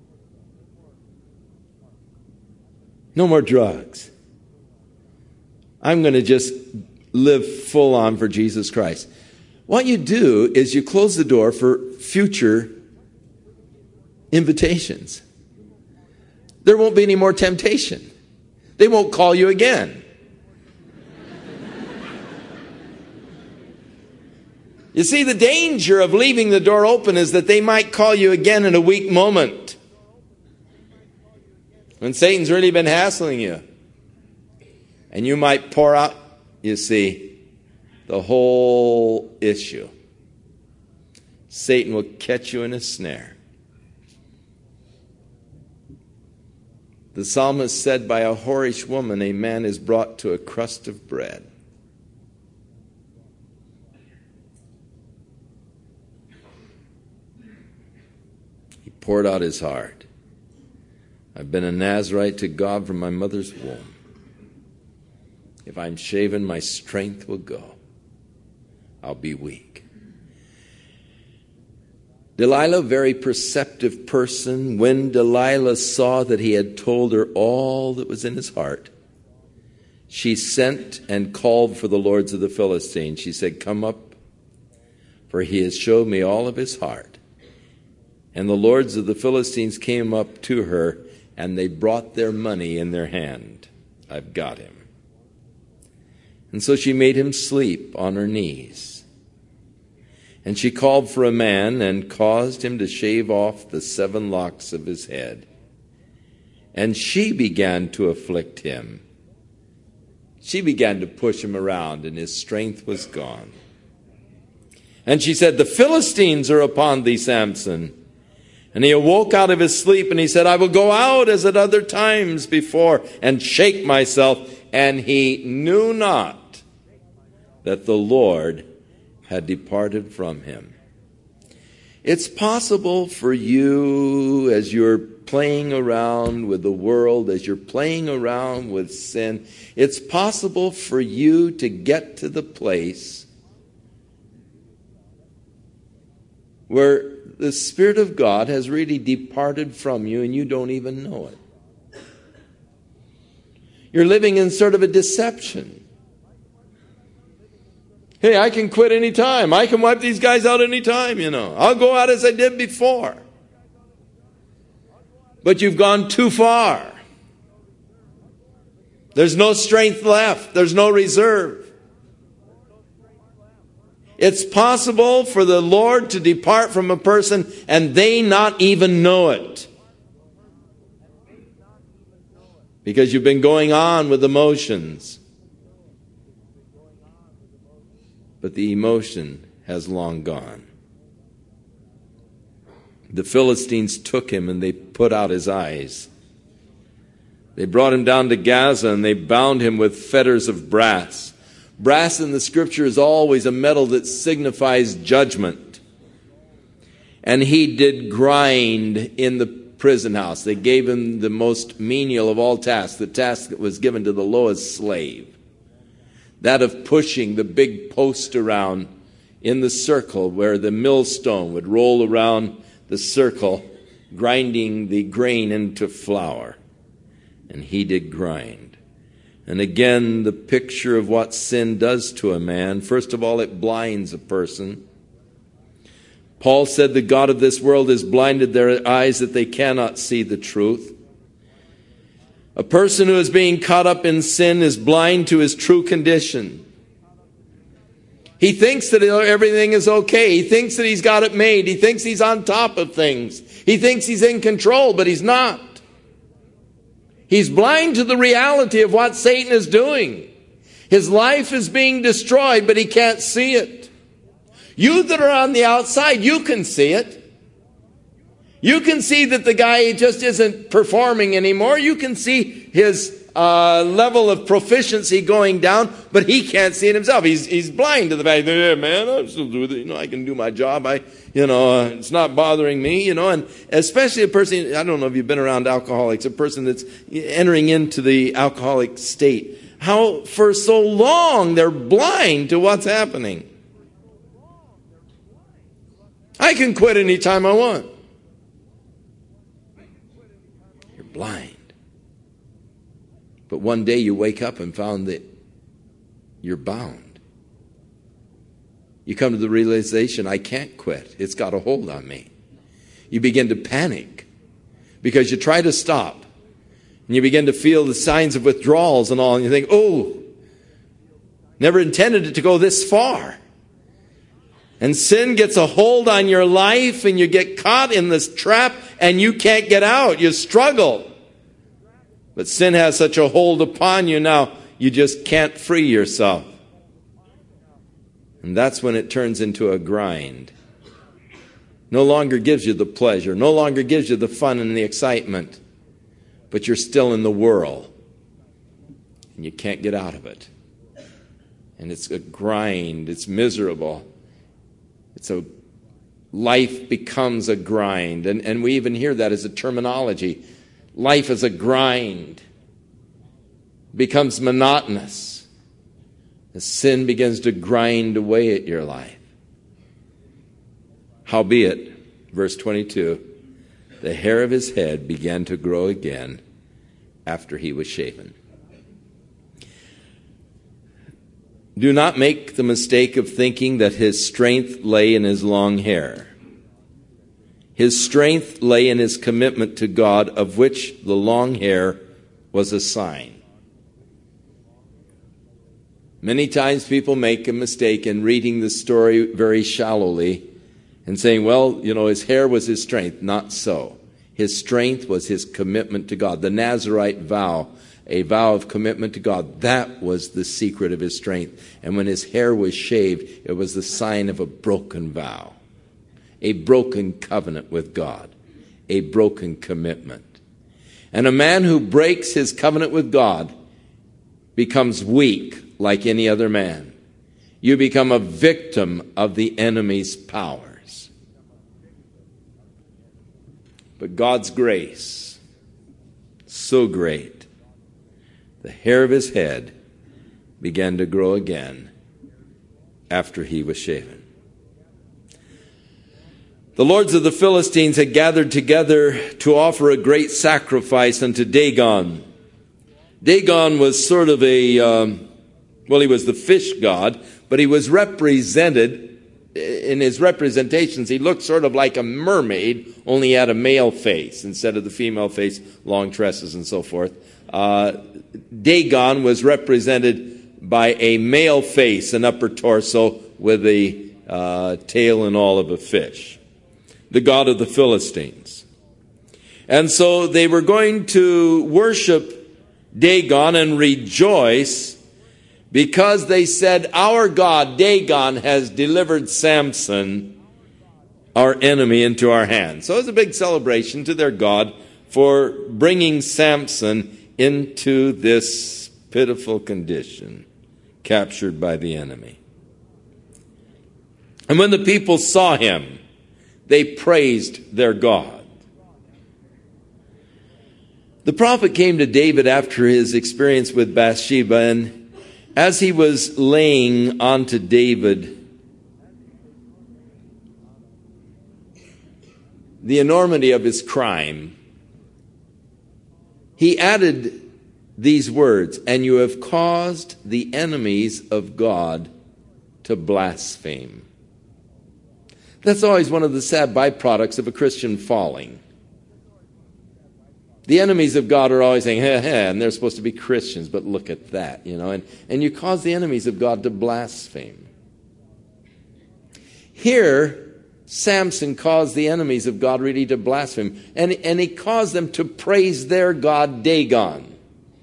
No more drugs. I'm going to just live full on for Jesus Christ. What you do is you close the door for future invitations. There won't be any more temptation. They won't call you again. You see, the danger of leaving the door open is that they might call you again in a weak moment, when Satan's really been hassling you. And you might pour out, you see, the whole issue. Satan will catch you in a snare. The psalmist said, by a whorish woman a man is brought to a crust of bread. He poured out his heart. I've been a Nazirite to God from my mother's womb. If I'm shaven, my strength will go. I'll be weak. Delilah, very perceptive person, when Delilah saw that he had told her all that was in his heart, she sent and called for the lords of the Philistines. She said, come up, for he has showed me all of his heart. And the lords of the Philistines came up to her, and they brought their money in their hand. I've got him. And so she made him sleep on her knees. And she called for a man and caused him to shave off the 7 locks of his head. And she began to afflict him. She began to push him around, and his strength was gone. And she said, the Philistines are upon thee, Samson. And he awoke out of his sleep, and he said, I will go out as at other times before and shake myself. And he knew not that the Lord had departed from him. It's possible for you, as you're playing around with the world, as you're playing around with sin, it's possible for you to get to the place where the Spirit of God has really departed from you and you don't even know it. You're living in sort of a deception. Hey, I can quit any time. I can wipe these guys out any time, I'll go out as I did before. But you've gone too far. There's no strength left. There's no reserve. It's possible for the Lord to depart from a person and they not even know it. Because you've been going on with emotions. But the emotion has long gone. The Philistines took him and they put out his eyes. They brought him down to Gaza and they bound him with fetters of brass. Brass in the Scripture is always a metal that signifies judgment. And he did grind in the prison house. They gave him the most menial of all tasks, the task that was given to the lowest slave. That of pushing the big post around in the circle where the millstone would roll around the circle, grinding the grain into flour. And he did grind. And again, the picture of what sin does to a man. First of all, it blinds a person. Paul said the God of this world has blinded their eyes that they cannot see the truth. A person who is being caught up in sin is blind to his true condition. He thinks that everything is okay. He thinks that he's got it made. He thinks he's on top of things. He thinks he's in control, but he's not. He's blind to the reality of what Satan is doing. His life is being destroyed, but he can't see it. You that are on the outside, you can see it. You can see that the guy just isn't performing anymore. You can see his level of proficiency going down, but he can't see it himself. He's blind to the fact that, hey, man, I'm still doing it. I can do my job. It's not bothering me. And especially a person. I don't know if you've been around alcoholics. A person that's entering into the alcoholic state. How for so long they're blind to what's happening. I can quit anytime I want. You're blind. But one day you wake up and found that you're bound. You come to the realization, I can't quit. It's got a hold on me. You begin to panic because you try to stop. And you begin to feel the signs of withdrawals and all. And you think, oh, never intended it to go this far. And sin gets a hold on your life and you get caught in this trap and you can't get out. You struggle. But sin has such a hold upon you now, you just can't free yourself. And that's when it turns into a grind. No longer gives you the pleasure, no longer gives you the fun and the excitement, but you're still in the whirl and you can't get out of it. And it's a grind, it's miserable. Life becomes a grind. And we even hear that as a terminology. Life is a grind. Becomes monotonous. As sin begins to grind away at your life. Howbeit, verse 22, the hair of his head began to grow again after he was shaven. Do not make the mistake of thinking that his strength lay in his long hair. His strength lay in his commitment to God, of which the long hair was a sign. Many times people make a mistake in reading the story very shallowly and saying, well, his hair was his strength. Not so. His strength was his commitment to God. The Nazirite vow, a vow of commitment to God, that was the secret of his strength. And when his hair was shaved, it was the sign of a broken vow, a broken covenant with God, a broken commitment. And a man who breaks his covenant with God becomes weak like any other man. You become a victim of the enemy's powers. But God's grace, so great, the hair of his head began to grow again after he was shaven. The lords of the Philistines had gathered together to offer a great sacrifice unto Dagon. Dagon was sort of he was the fish god, but he was represented, in his representations, he looked sort of like a mermaid, only he had a male face instead of the female face, long tresses and so forth. Dagon was represented by a male face, an upper torso with a tail and all of a fish. The god of the Philistines. And so they were going to worship Dagon and rejoice because they said, our God, Dagon, has delivered Samson, our enemy, into our hands. So it was a big celebration to their God for bringing Samson into this pitiful condition, captured by the enemy. And when the people saw him, they praised their God. The prophet came to David after his experience with Bathsheba, and as he was laying onto David the enormity of his crime, he added these words, and you have caused the enemies of God to blaspheme. That's always one of the sad byproducts of a Christian falling. The enemies of God are always saying, and they're supposed to be Christians, but look at that, and you cause the enemies of God to blaspheme. Here, Samson caused the enemies of God really to blaspheme, and he caused them to praise their god Dagon.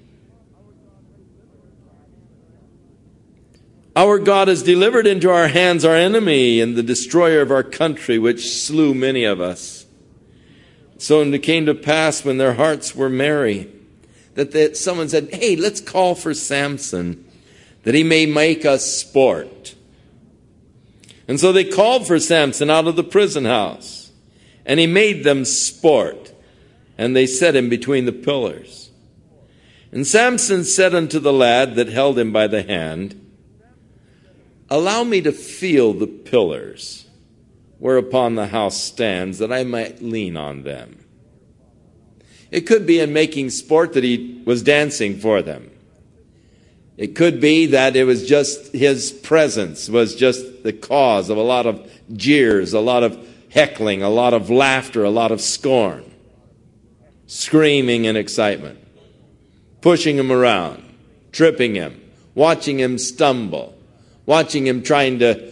Our God has delivered into our hands our enemy and the destroyer of our country, which slew many of us. So it came to pass when their hearts were merry, that someone said, hey, let's call for Samson, that he may make us sport. And so they called for Samson out of the prison house, and he made them sport, and they set him between the pillars. And Samson said unto the lad that held him by the hand, allow me to feel the pillars, whereupon the house stands, that I might lean on them. It could be in making sport that he was dancing for them. It could be that it was just his presence was just the cause of a lot of jeers, a lot of heckling, a lot of laughter, a lot of scorn, screaming in excitement, pushing him around, tripping him, watching him stumble, watching him trying to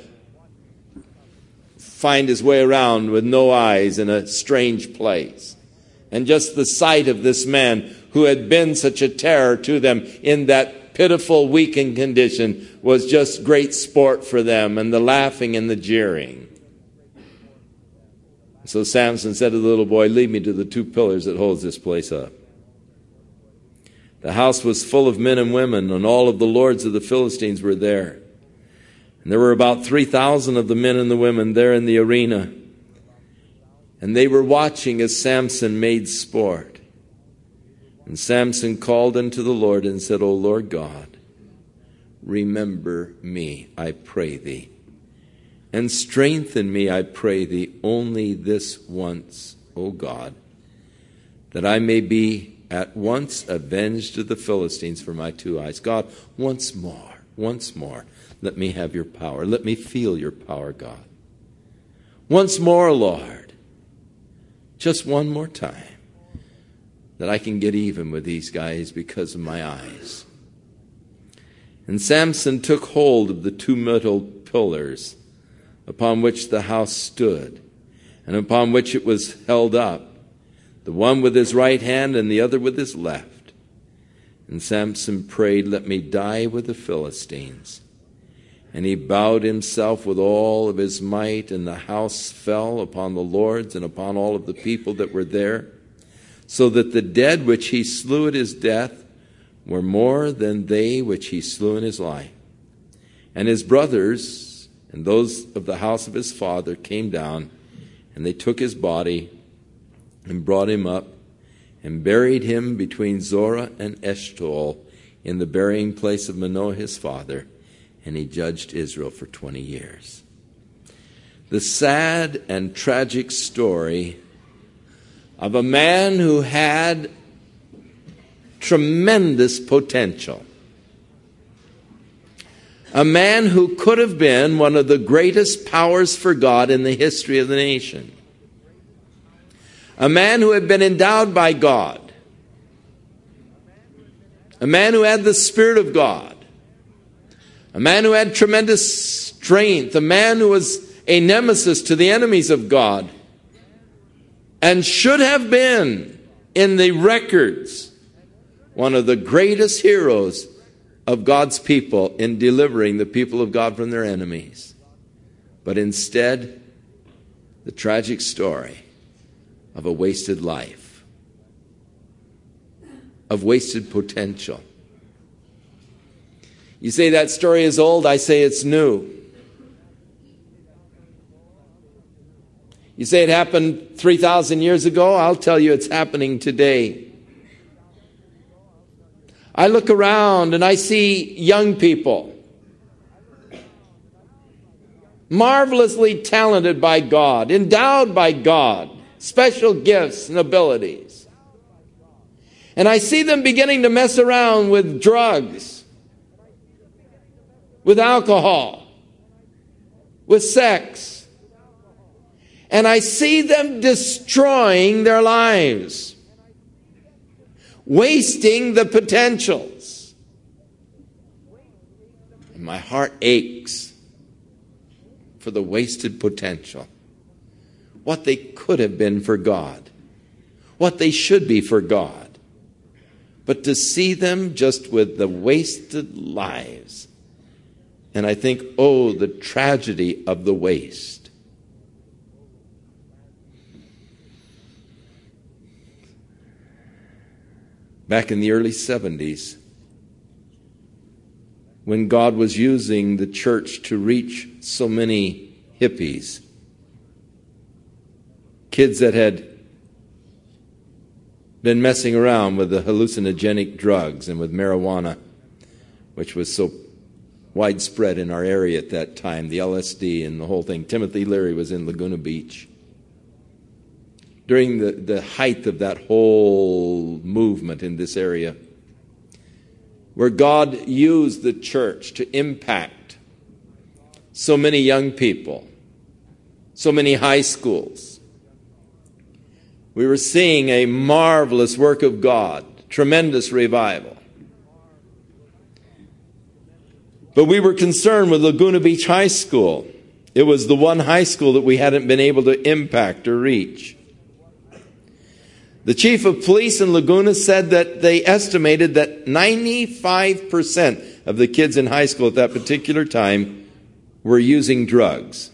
find his way around with no eyes in a strange place. And just the sight of this man who had been such a terror to them in that pitiful, weakened condition was just great sport for them, and the laughing and the jeering. So Samson said to the little boy, "Lead me to the two pillars that holds this place up." The house was full of men and women, and all of the lords of the Philistines were there. And there were about 3,000 of the men and the women there in the arena. And they were watching as Samson made sport. And Samson called unto the Lord and said, "O Lord God, remember me, I pray thee, and strengthen me, I pray thee, only this once, O God, that I may be at once avenged of the Philistines for my two eyes." God, once more, let me have your power. Let me feel your power, God. Once more, Lord, just one more time, that I can get even with these guys because of my eyes. And Samson took hold of the two metal pillars upon which the house stood, and upon which it was held up, the one with his right hand and the other with his left. And Samson prayed, "Let me die with the Philistines." And he bowed himself with all of his might, and the house fell upon the lords and upon all of the people that were there, so that the dead which he slew at his death were more than they which he slew in his life. And his brothers and those of the house of his father came down, and they took his body and brought him up and buried him between Zorah and Eshtaol in the burying place of Manoah his father. And he judged Israel for 20 years. The sad and tragic story of a man who had tremendous potential. A man who could have been one of the greatest powers for God in the history of the nation. A man who had been endowed by God. A man who had the Spirit of God. A man who had tremendous strength. A man who was a nemesis to the enemies of God. And should have been, in the records, one of the greatest heroes of God's people in delivering the people of God from their enemies. But instead, the tragic story of a wasted life, of wasted potential. You say that story is old, I say it's new. You say it happened 3,000 years ago, I'll tell you it's happening today. I look around and I see young people, marvelously talented by God, endowed by God, special gifts and abilities. And I see them beginning to mess around with drugs, with alcohol, with sex. And I see them destroying their lives, wasting the potentials. And my heart aches for the wasted potential. What they could have been for God. What they should be for God. But to see them just with the wasted lives. And I think, oh, the tragedy of the waste. Back in the early 70s, when God was using the church to reach so many hippies, kids that had been messing around with the hallucinogenic drugs and with marijuana, which was so widespread in our area at that time, the LSD and the whole thing. Timothy Leary was in Laguna Beach. During the height of that whole movement in this area, where God used the church to impact so many young people, so many high schools. We were seeing a marvelous work of God, tremendous revival. But we were concerned with Laguna Beach High School. It was the one high school that we hadn't been able to impact or reach. The chief of police in Laguna said that they estimated that 95% of the kids in high school at that particular time were using drugs.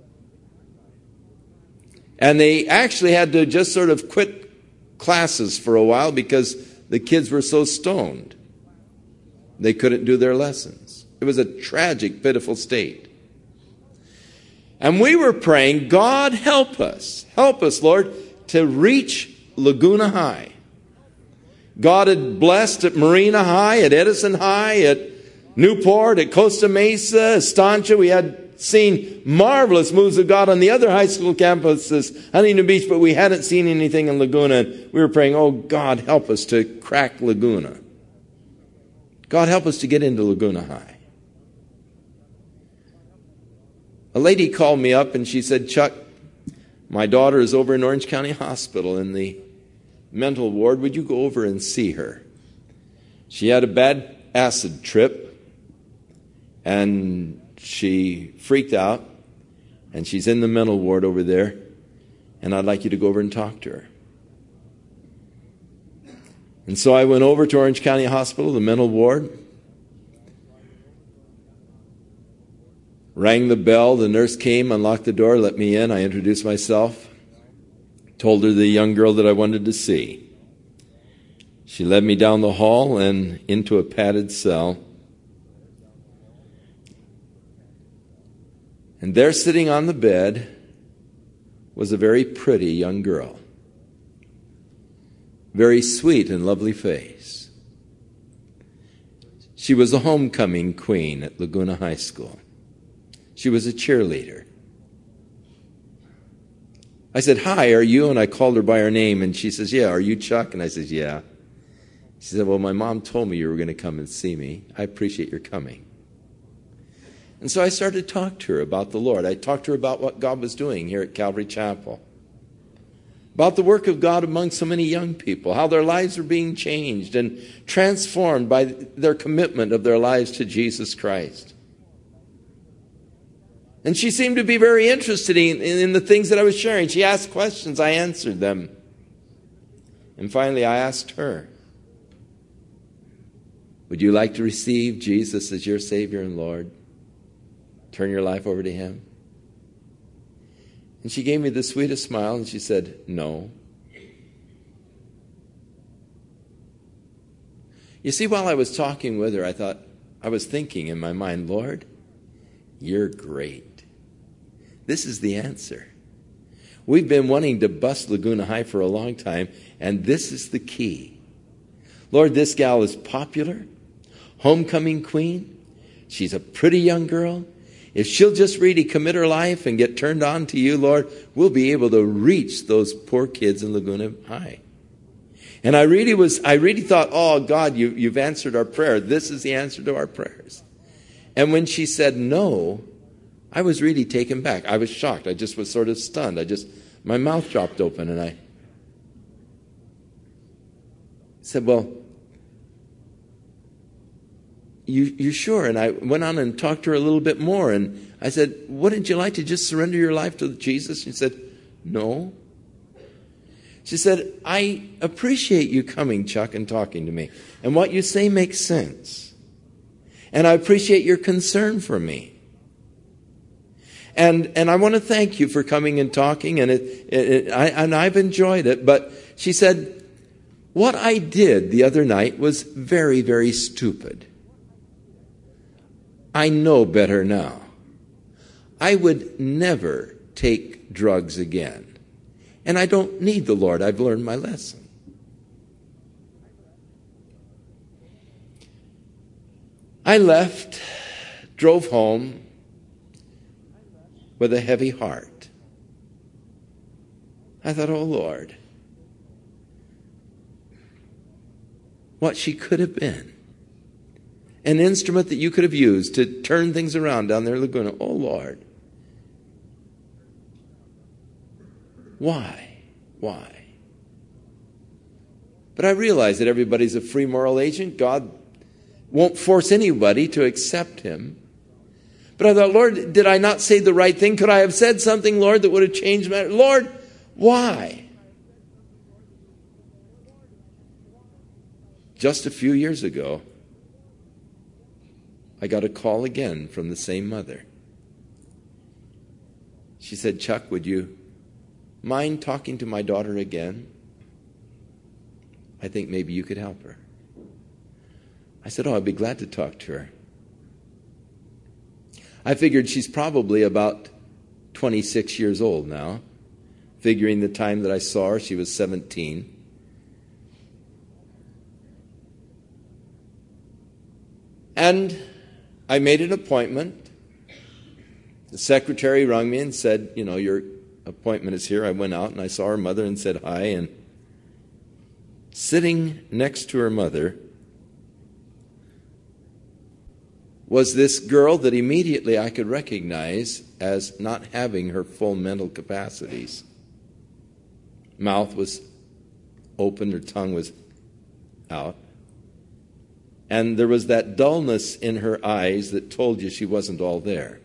And they actually had to just sort of quit classes for a while because the kids were so stoned. They couldn't do their lessons. It was a tragic, pitiful state. And we were praying, God, help us, Lord, to reach Laguna High. God had blessed at Marina High, at Edison High, at Newport, at Costa Mesa, Estancia. We had seen marvelous moves of God on the other high school campuses, Huntington Beach, but we hadn't seen anything in Laguna. And we were praying, oh, God, help us to crack Laguna. God, help us to get into Laguna High. A lady called me up and she said, Chuck, my daughter is over in Orange County Hospital in the mental ward. Would you go over and see her? She had a bad acid trip and she freaked out and she's in the mental ward over there, and I'd like you to go over and talk to her. And so I went over to Orange County Hospital, the mental ward, rang the bell. The nurse came, unlocked the door, let me in. I introduced myself, told her the young girl that I wanted to see. She led me down the hall and into a padded cell. And there, sitting on the bed, was a very pretty young girl. Very sweet and lovely face. She was a homecoming queen at Laguna High School. She was a cheerleader. I said, hi, are you? And I called her by her name, and she says, yeah, are you Chuck? And I said, yeah. She said, well, my mom told me you were going to come and see me. I appreciate your coming. And so I started to talk to her about the Lord. I talked to her about what God was doing here at Calvary Chapel, about the work of God among so many young people, how their lives are being changed and transformed by their commitment of their lives to Jesus Christ. And she seemed to be very interested in the things that I was sharing. She asked questions, I answered them. And finally I asked her, would you like to receive Jesus as your Savior and Lord? Turn your life over to Him? And she gave me the sweetest smile and she said, no. You see, while I was talking with her, I was thinking in my mind, Lord, you're great. This is the answer. We've been wanting to bust Laguna High for a long time, and this is the key. Lord, this gal is popular, homecoming queen. She's a pretty young girl. If she'll just really commit her life and get turned on to you, Lord, we'll be able to reach those poor kids in Laguna High. And I really thought, oh, God, you've answered our prayer. This is the answer to our prayers. And when she said no, I was really taken back. I was shocked. I just was sort of stunned. My mouth dropped open, and I said, well, you sure? And I went on and talked to her a little bit more, and I said, wouldn't you like to just surrender your life to Jesus? She said, no. She said, I appreciate you coming, Chuck, and talking to me. And what you say makes sense. And I appreciate your concern for me. And I want to thank you for coming and talking, and I've enjoyed it. But she said, what I did the other night was very, very stupid. I know better now. I would never take drugs again. And I don't need the Lord. I've learned my lesson. I left drove home with a heavy heart. I thought, oh Lord, what she could have been. An instrument that you could have used to turn things around down there in Laguna. Oh Lord. Why? Why? But I realize that everybody's a free moral agent. God won't force anybody to accept him. But I thought, Lord, did I not say the right thing? Could I have said something, Lord, that would have changed matters? Lord, why? Just a few years ago, I got a call again from the same mother. She said, Chuck, would you mind talking to my daughter again? I think maybe you could help her. I said, oh, I'd be glad to talk to her. I figured she's probably about 26 years old now. Figuring the time that I saw her, she was 17. And I made an appointment. The secretary rang me and said, you know, your appointment is here. I went out and I saw her mother and said hi. And sitting next to her mother was this girl that immediately I could recognize as not having her full mental capacities. Mouth was open, her tongue was out. And there was that dullness in her eyes that told you she wasn't all there.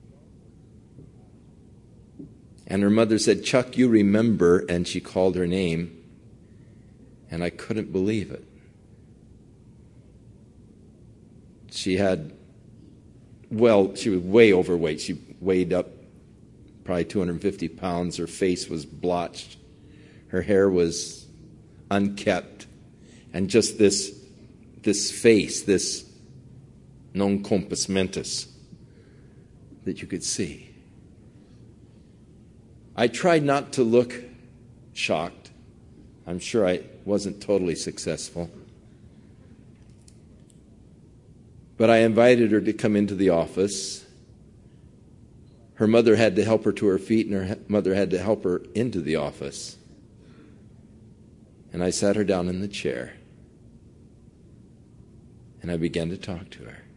And her mother said, Chuck, you remember, and she called her name. And I couldn't believe it. She was way overweight. She weighed up probably 250 pounds. Her face was blotched. Her hair was unkept. And just this face, this non compos mentis that you could see. I tried not to look shocked. I'm sure I wasn't totally successful. But I invited her to come into the office. Her mother had to help her to her feet, and her mother had to help her into the office. And I sat her down in the chair. And I began to talk to her.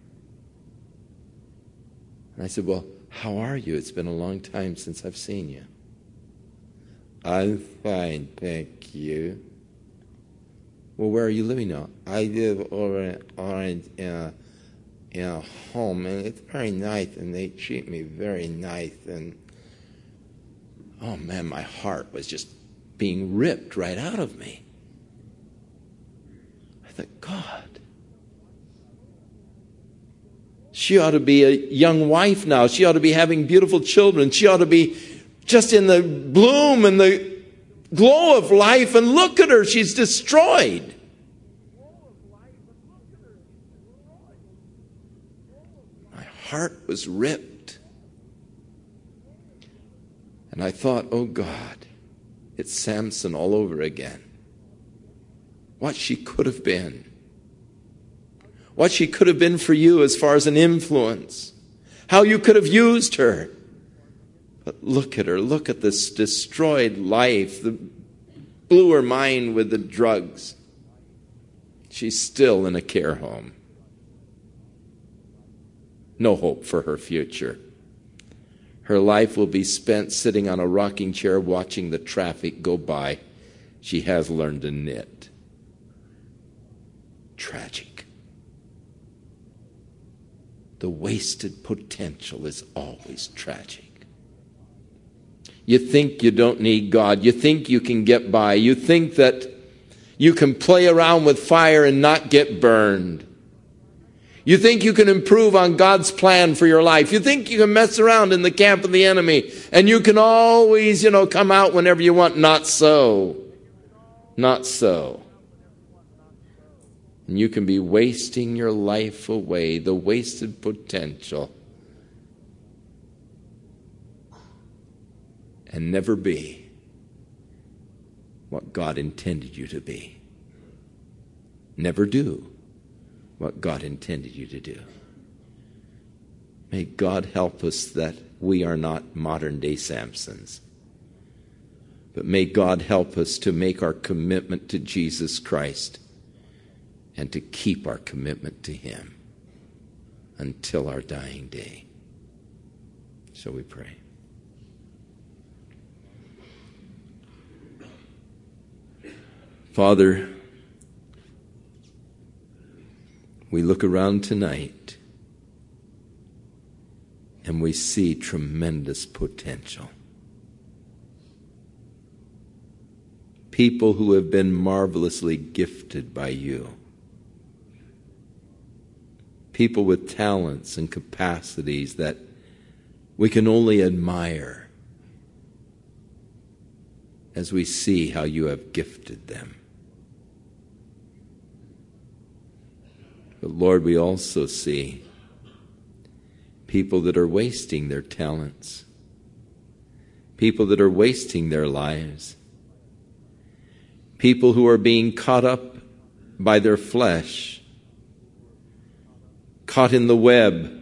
And I said, well, how are you? It's been a long time since I've seen you. I'm fine, thank you. Well, where are you living now? I live over in Orange in a home, and it's very nice, and they treat me very nice. And, oh man, my heart was just being ripped right out of me. I thought, God, she ought to be a young wife now. She ought to be having beautiful children. She ought to be just in the bloom and the glow of life. And look at her. She's destroyed. My heart was ripped. And I thought, oh God, it's Samson all over again. What she could have been. What she could have been for you as far as an influence. How you could have used her. But look at her. Look at this destroyed life. Blew her mind with the drugs. She's still in a care home. No hope for her future. Her life will be spent sitting on a rocking chair watching the traffic go by. She has learned to knit. Tragic. The wasted potential is always tragic. You think you don't need God. You think you can get by. You think that you can play around with fire and not get burned. You think you can improve on God's plan for your life. You think you can mess around in the camp of the enemy and you can always, come out whenever you want. Not so. Not so. And you can be wasting your life away, the wasted potential, and never be what God intended you to be. Never do what God intended you to do. May God help us that we are not modern-day Samsons. But may God help us to make our commitment to Jesus Christ and to keep our commitment to Him until our dying day. Shall we pray? Father, we look around tonight and we see tremendous potential. People who have been marvelously gifted by you. People with talents and capacities that we can only admire as we see how you have gifted them. But Lord, we also see people that are wasting their talents, people that are wasting their lives, people who are being caught up by their flesh, caught in the web,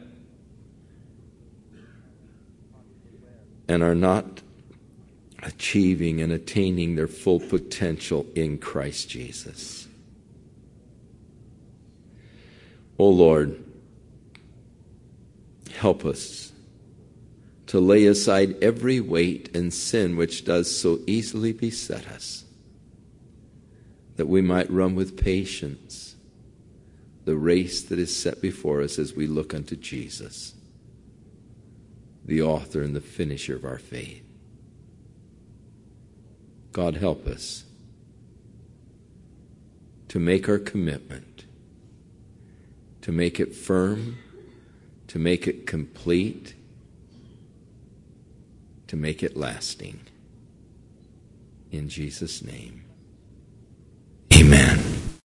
and are not achieving and attaining their full potential in Christ Jesus. Oh Lord, help us to lay aside every weight and sin which does so easily beset us, that we might run with patience the race that is set before us as we look unto Jesus, the author and the finisher of our faith. God, help us to make our commitment, to make it firm, to make it complete, to make it lasting. In Jesus' name.